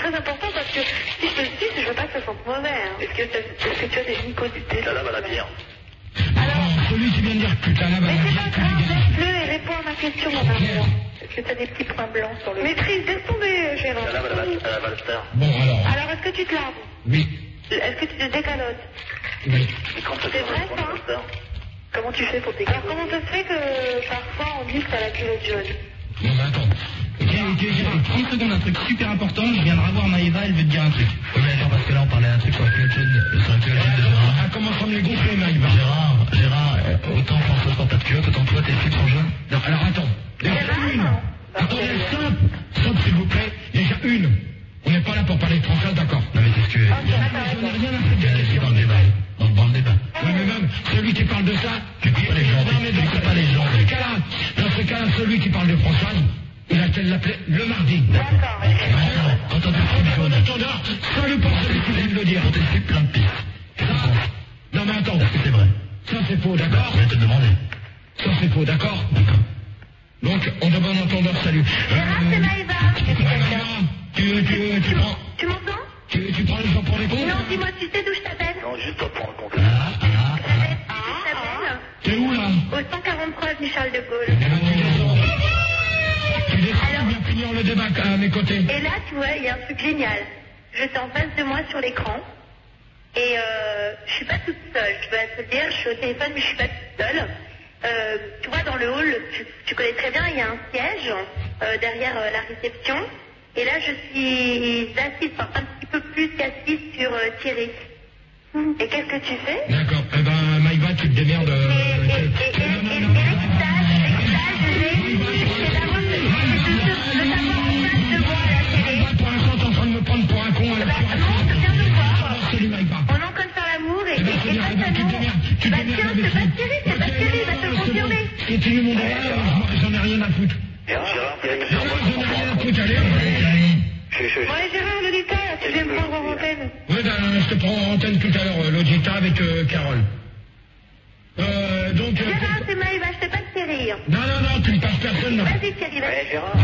très important parce que si je te suce, je veux pas que ça sente mauvais. Hein. Est-ce que tu as des nicotines? Ça lave à la bière. Alors, celui qui vient de dire putain là-bas. mais c'est pas grave, laisse-le et réponds à ma question, mon amour. Est-ce que tu as des petits points blancs sur le... Maîtrise, laisse tomber, Gérard. Ça lave à la valster. Bon, alors. Alors, est-ce que tu te laves? Oui. Est-ce que tu te décalotes? Oui. C'est vrai, ça? Comment tu fais pour te décaloter? Alors, comment ça se fait que parfois on dit que t'as la culotte jaune? Bon, bah attends. Ok, 30 secondes, un truc super important. Je viens de revoir Maëva, elle veut te dire un truc. Oui, mais attends, parce que là, on parlait d'un truc sur la culotte jaune de Gérard. Ah, comment ça me les gonfler, Maëva? Gérard, autant François porte pas de culotte, autant toi, tes slips sont jaunes. Non, alors attends. Attendez, stop, s'il vous plaît. Déjà une. On n'est pas là pour parler de François, d'accord? Non, mais c'est ce que... J'en ai rien à foutre. Dans le débat. Dans le débat. Oui, mais même celui qui parle de ça, Tu dis pas les gens. Tu dis pas les gens. Dans ce cas-là, celui qui parle de Françoise, il a qu'elle l'appelait le mardi. D'accord. Quand on dit en attendant, salut pour celui qui vient de le dire. Pour tes slips plein de pistes. Non, mais attends. Est-ce que c'est vrai? Ça, c'est faux, d'accord? Je vais te le demander. Ça, c'est faux, d'accord? D'accord. Donc, on de bon entendeur, salut. Gérard, c'est Maëva. Tu prends... Tu m'entends? Tu prends les gens pour les cons? Non, dis-moi, tu sais d'où je t'appelle? Non, juste pour prendre compte. Je t'appelle T'es où, là? au 143 du Charles de Gaulle. Tu descends, viens finir le débat à mes côtés. Et là, tu vois, il y a un truc génial. Je suis en face de moi sur l'écran. Et je suis pas toute seule. Je dois te le dire, je suis au téléphone, mais je suis pas toute seule. Tu vois, dans le hall, tu connais très bien, il y a un siège derrière la réception. Et là, je suis assise, enfin, un petit peu plus qu'assise sur Thierry. Et qu'est-ce que tu fais? D'accord. Eh ben, Maïva, tu te démerdes. Pour l'instant, t'es en train de me prendre pour un con. Non, viens me voir. Salut, Maïva. On est en train de faire l'amour et Tu te démerdes avec c'est pas Thierry, il va te le confirmer. Continue mon débat, j'en ai rien à foutre. Gérard, J'en ai rien à foutre, allez. Ouais, Gérard, l'auditeur, tu viens me prendre en antenne. Oui, ben, je te prends en antenne tout à l'heure, l'Audita avec Carole. Donc... Gérard, c'est Maëva, je te passe Thierry. Non, tu ne passes personne, là. Vas-y, Thierry, vas-y. Ouais, Gérard.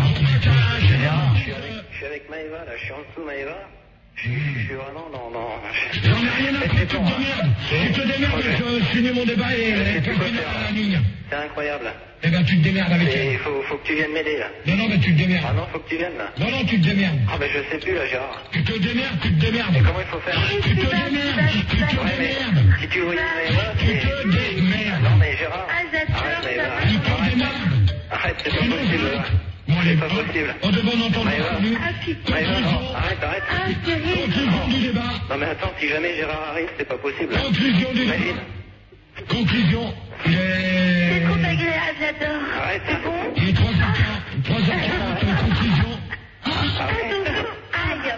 Je suis avec Maëva, là. Je suis en dessous, Maëva. Je suis vraiment non. J'en ai rien à foutre, tu te démerdes. Tu te démerdes, je finis mon débat et tu finir à la ligne. C'est incroyable. Eh ben, tu te démerdes avec elle. Il faut que tu viennes m'aider, là. Non, mais tu te démerdes. Ah non, faut que tu viennes, là. Non, tu te démerdes. Ah, ben, je sais plus, là, Gérard. Tu te démerdes. Et comment il faut faire? Tu te démerdes. Si tu voyais Maëva, Tu te démerdes. Non, mais Gérard. Ah, j'adore Arrête, ça. Maëva. Tu te démerdes. Arrête, c'est pas possible, là. Bon, allez, C'est pas possible. on demande entendre Maëva. salut. Ah, putain. Maëva, non. Arrête. Ah, Thierry. Conclusion du débat. Non, mais attends, si jamais Gérard arrive, c'est pas possible. Conclusion du débat. Imagine. Conclusion. Il C'est est... trop agréable, j'adore. Arrête. C'est bon? Il est 3h40. Conclusion. Attention. Aïe.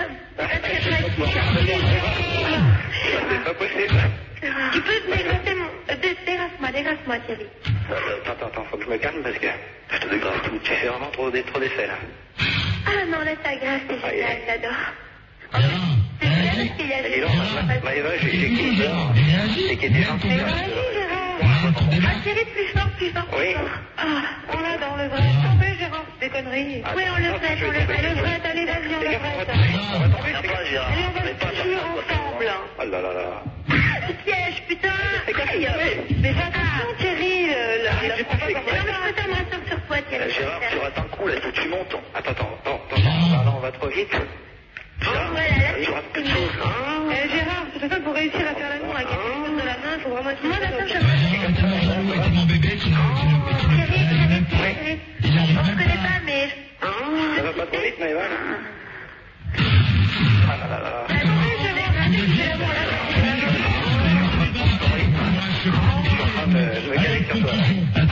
C'est pas possible. Tu peux te dégraisser mon... Dégrasse-moi, Thierry. Attends, faut que je me calme parce que je te dégrasse tout. Tu fais vraiment trop d'effets, là. Ah non, là, ta grâce, c'est génial, j'adore. Gérard. C'est bien parce qu'il y a Et des... dis donc, Maëva, j'ai qui Gérard. Et qui est des gens qui Vas-y, Gérard. Ah, Thierry, plus fort. Oui. Ah, on l'a dans le vrai. Tombez, Gérard, des conneries. Oui, on le fait. Allez, vas-y, on le On va fait. tomber sur toi, Gérard. Allez, on va se jouer ensemble. Oh là là. Piège, putain. Mais va attention, Thierry. Non, mais je peux pas me rassurer sur toi, Thierry. Gérard, tu rates un coup, là, il faut que tu montes. Attends. Pardon, on va trop vite. Gérard, tu rates quelque chose. Gérard, de toute façon, pour réussir à faire l'amour avec quelque chose de la main, il faut vraiment être... Moi, la seule Gérard est tellement jaloux et tellement bébé qu'il ne Thierry, il n'arrive on même ne connaît pas, mais... Ça va pas trop vite, Maëva, là? Ah là là. Attendez, je vais regarder. Je me calme sur toi.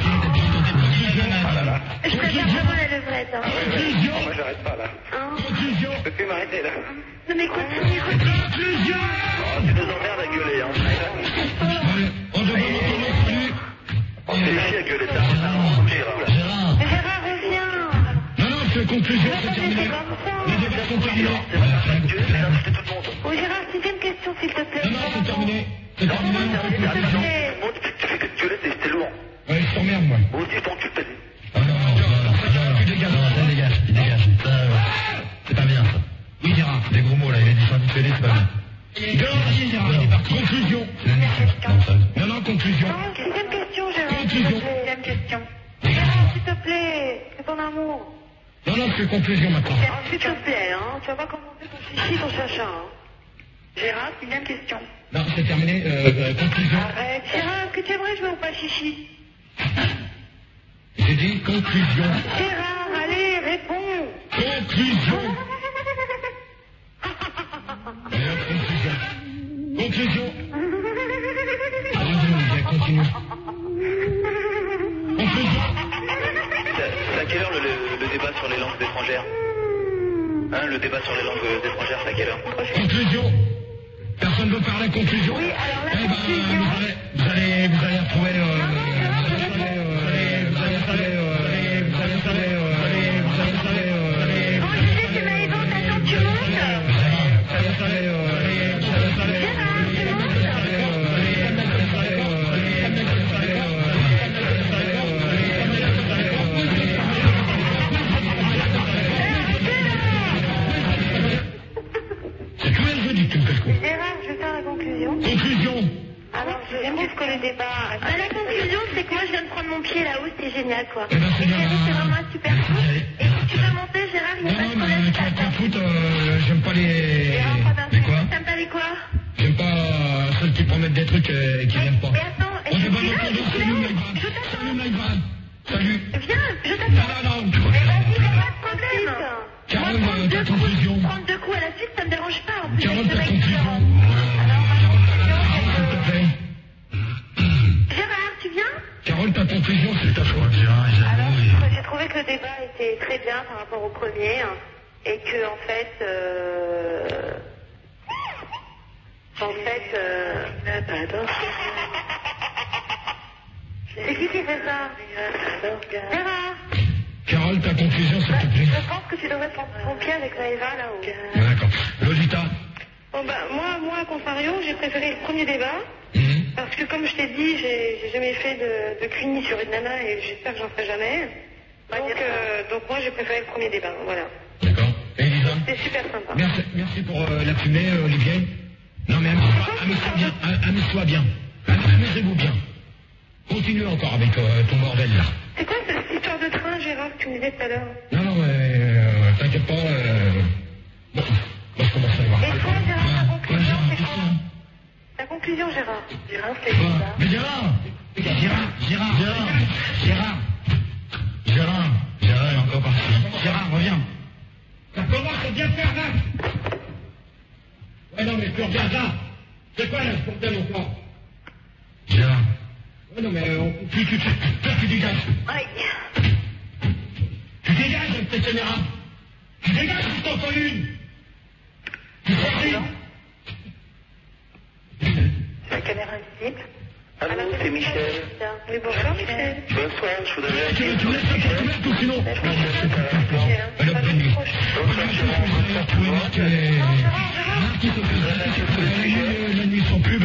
Ah là là. Je préfère vraiment la levrette. Hein. Ouais. Moi, j'arrête pas, là. Je peux plus m'arrêter, là. Non, mais continue. Oh, tu nous emmerdes à gueuler, hein. On demande entendre salut. On fait chier à gueuler, t'as Gérard, là. Gérard, reviens. Non, c'est conclusion, c'est terminé. Les débats sont terminés. Oh, Gérard, sixième question, s'il te plaît. Non, c'est terminé. C'est terminé. Tu fais que te gueuler, c'est lourd. Ouais, je t'emmerde, moi. Moi aussi, ton cul, Ah non, tu dégages. Il dégage. Ça, c'est pas bien, ça. Oui, Gérard. Conclusion. Non, conclusion. Sixième question, Gérard. Conclusion. Sixième question. Gérard, s'il te plaît, c'est ton amour. Non, c'est conclusion maintenant. S'il te plaît, hein, tu vas pas commencer ton chichi, ton chacha, hein. Gérard, sixième question. Non, c'est terminé. Conclusion. Arrête. Gérard, est-ce que tu aimerais jouer ou pas chichi? J'ai dit conclusion. Gérard, allez, réponds. Conclusion. Conclusion. Vas-y, continue. Conclusion. C'est à quelle heure le débat sur les langues étrangères? Hein, le débat sur les langues étrangères, c'est à quelle heure? Conclusion. Personne ne veut parler conclusion? Oui, alors la Eh conclusion. vous allez retrouver Gérard, je vais faire la conclusion. Conclusion. Alors, j'aime beaucoup le débat. La conclusion, c'est que moi, je viens de prendre mon pied là-haut, c'est génial, quoi. Eh ben, c'est bien. C'est vraiment un super coup. Et si tu veux monter, Gérard, il n'y a pas de Non, problème. mais tu vas te foutre, j'aime pas les... Les quoi? T'aimes pas les quoi? J'aime pas ceux qui promettent des trucs et qui viennent pas. Mais attends, On débat je l'autre jour, salut Maïvan. je t'attends. Salut Maïvan. Salut. Viens, je t'attends. Non. Mais vas-y, il n'y a pas de problème. Carole, Moi, ta conclusion. prendre deux coups à la suite, ça me dérange pas. En plus, Carole, ta avec ce mec conclusion. différent. Alors, ma conclusion, S'il te plaît. Gérard, tu viens? Carole, ta conclusion, c'est ta choix. Alors, j'ai trouvé que le débat était très bien par rapport au premier, hein, et que, en fait, c'est qui fait ça? Gérard, Carole, ta conclusion, s'il te plaît. je pense que tu devrais prendre ton pied avec Maëva là-haut. D'accord. Lolita. Bon, bah, moi, à contrario, j'ai préféré le premier débat. Parce que comme je t'ai dit, j'ai jamais fait de cuny sur une nana et j'espère que j'en ferai jamais. Donc moi j'ai préféré le premier débat, voilà. D'accord. Et Elisa? C'était super sympa. Merci pour la fumée, Olivier. Non mais amuse-toi bien. Amusez-vous bien. Continue encore avec ton bordel là. C'est quoi cette histoire de train, Gérard, que tu me disais tout à l'heure? Non, mais t'inquiète pas. Bon, moi je commence à y voir. Et toi, Gérard, ta conclusion, c'est quoi? Ta conclusion, Gérard? Gérard, c'est ça. Mais Gérard, il est encore parti. Gérard, reviens. Ça commence à bien faire là. Ouais, non, mais tu regardes là. C'est quoi là, ce problème encore? Gérard. Ouais, non, mais tu dégages. Aïe. Tu dégages avec cette caméra. Tu dégages, tu t'en fais une. Tu sors. La caméra invisible. Allô, c'est Michel. Oui, bonjour, Michel. Bonsoir, je voudrais vérifier. Tu laisses tout sinon. La nuit sont plus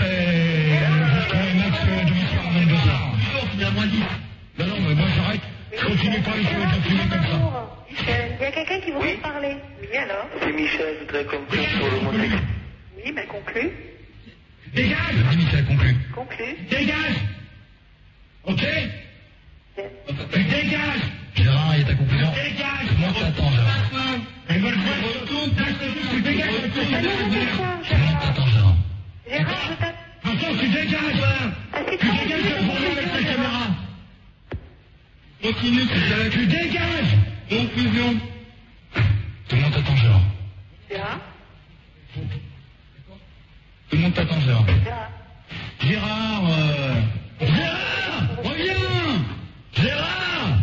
non, mais moi j'arrête. Je continue pas les choses de fumer comme ça. Michel, il y a quelqu'un qui voudrait parler. Oui, alors? C'est Michel, je voudrais conclure sur le mot. Oui, ben conclu. Dégage! Vas-y, Michel, conclu. Conclu. Dégage! Ok? Tu dégages! Gérard, il y a ta conclusion? Dégage! Moi, t'attends, Gérard. Et moi, je retourne, tu dégages avec ton t'attends, Gérard. Gérard, je t'attends. Attends, tu dégages, là! Tu dégages le problème avec ta caméra! Continue, tu dégages! Conclusion! Tout le monde t'attend, Gérard. Gérard? Tout le monde t'attend, Gérard. Gérard, reviens! Gérard!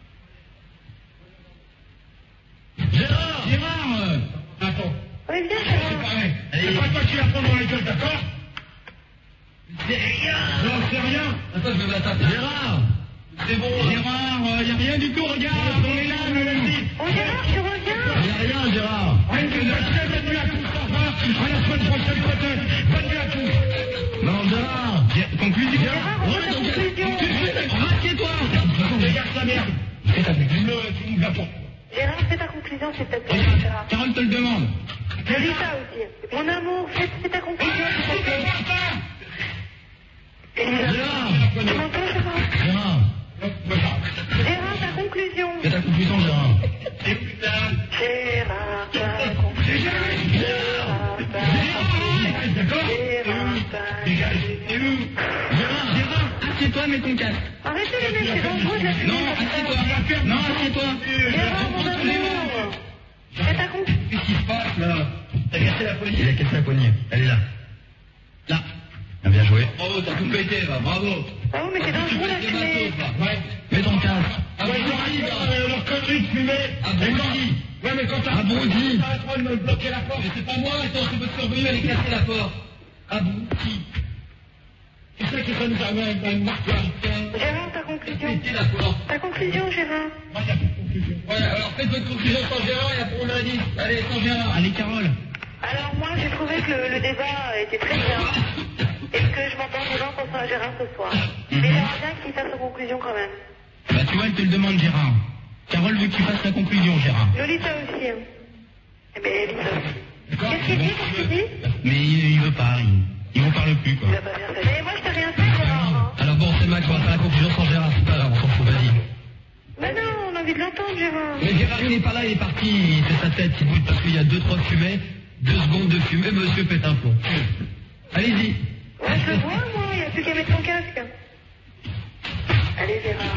Attends. Oui, bien, C'est Gérard. pareil. C'est pas toi qui vas prendre dans la gueule, d'accord? C'est rien! Non, c'est rien! Attends, je vais la taper. Gérard! C'est bon. Gérard, y a rien du tout, regarde! On est là, vas-y! Oh, Gérard, tu reviens? Y a rien, Gérard! Bonne nuit à tous, au revoir! À la semaine prochaine, peut-être! Bonne nuit à tous! Non, Gérard! Conclusion! Gérard, on fait la conclusion! Rassieds-toi! Regarde ta merde! Fais ta conclusion, tu m'ouvres la porte! Gérard, fais ta conclusion, s'il te plaît, Gérard. Carole te le demande! Je dis ça aussi. Mon amour, fais ta conclusion, s'il te plaît. Elisa. Gérard. Tu m'entends, Gérard? Gérard. Gérard, ta conclusion. Fais ta conclusion, Gérard. Gérard, ta conclusion. Gérard, ta conclusion. Gérard, assieds-toi, mets ton casque. Arrêtez les mecs, c'est dangereux de la fumer. Non, assieds-toi. Non, assieds-toi. Gérard, mon amour. Fais ta conclusion. Qu'est-ce qui se passe, là? T'as cassé la poignée. Il a cassé la poignée. Elle est là. Là. Ah, bien joué. Bravo, t'as tout pété, va. Bravo. Oh, mais c'est dangereux la fumée. Mets ton casque. Ah ouais, leur connerie de fumer. Abruti. Ouais, mais quand t'as Abruti. t'arrêtes de me bloquer la porte. Mais c'est pas moi, attends, c'est votre survenue, elle est cassée la porte. Abruti. Tu sais que ça nous amène à une marque. Gérard, ta conclusion. Pété la porte. Ta conclusion, Gérard. Moi, il n'y a plus de conclusion. Ouais, alors faites votre conclusion sans Gérard et après on a dit. Allez, sans Gérard. Allez, Carole. Alors moi, j'ai trouvé que le débat était très bien. Et que je m'entends des gens pensant à Gérard ce soir. Mais j'aimerais bien qu'il fasse sa conclusion quand même. Bah, tu vois, elle te le demande, Gérard. Carole veut que tu fasses ta conclusion, Gérard. Lolita aussi. Hein. Eh bien, Elisa aussi. Qu'est-ce qu'il dit? Qu'est-ce qu'il dit? Mais il veut pas, il en parle plus, quoi. Il va pas bien fait. Mais moi, je t'ai rien fait, Gérard. Hein. Alors bon, c'est Max, on va faire la conclusion sans Gérard, c'est pas grave, on s'en fout, vas-y. Mais non, on a envie de l'entendre, Gérard. Mais Gérard, il n'est pas là, il est parti, c'est sa tête qui bouge parce qu'il y a 2-3 fumées, 2 secondes de fumée, monsieur pète un plomb. Allez-y. Ouais, je le vois, moi, il n'y a plus qu'à mettre son casque. Allez, Gérard.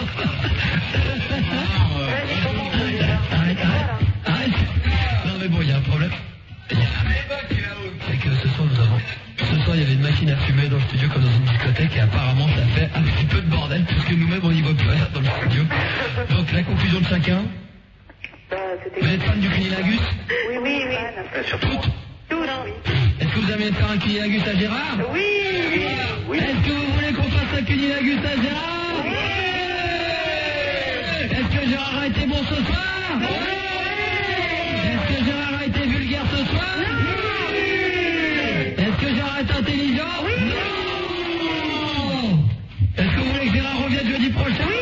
Vas-y, commence, Gérard. Arrête. Non mais bon, il y a un problème. C'est que ce soir, il y avait une machine à fumer dans le studio comme dans une discothèque et apparemment ça fait un petit peu de bordel parce que nous-mêmes on n'y voit plus rien dans le studio. Donc la conclusion de chacun. Vous êtes fan du cunilingus? Oui. Toutes? Tout, non, oui. Est-ce que vous avez faire un cunilingus à Gérard? Oui. Est-ce que vous voulez qu'on fasse un cunilingus à Gérard? Oui. Est-ce que Gérard a été bon ce soir? Oui. Est-ce que Gérard a été vulgaire ce soir? Oui. Est-ce que Gérard est intelligent? Oui. Non. Est-ce que vous voulez que Gérard revienne jeudi prochain? Oui.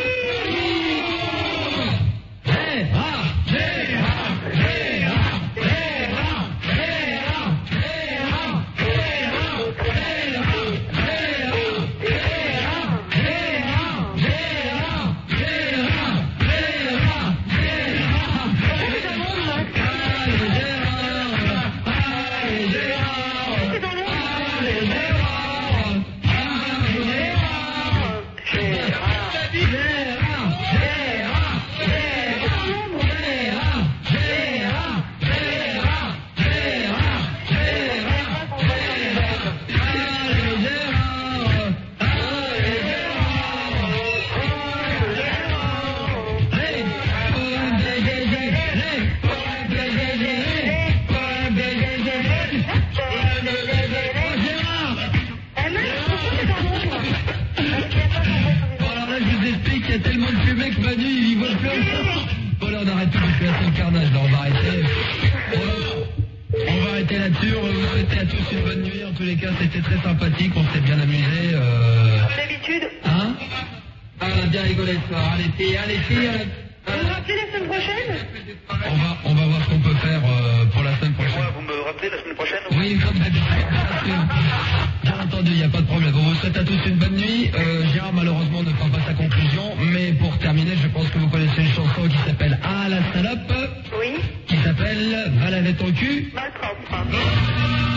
C'était très sympathique, on s'est bien amusé. Comme d'habitude. Hein? Ah, on a bien rigolé ce soir. Allez, filles. Vous me rappelez la semaine prochaine? On va voir ce qu'on peut faire pour la semaine prochaine. Moi, vous me rappelez la semaine prochaine? Oui, comme d'habitude. Bien entendu, il n'y a pas de problème. On vous souhaite à tous une bonne nuit. Gérard, malheureusement, ne fera pas sa conclusion. Mais pour terminer, je pense que vous connaissez une chanson qui s'appelle Ah la salope. Oui. Qui s'appelle Va laver ton cul. Malpropre.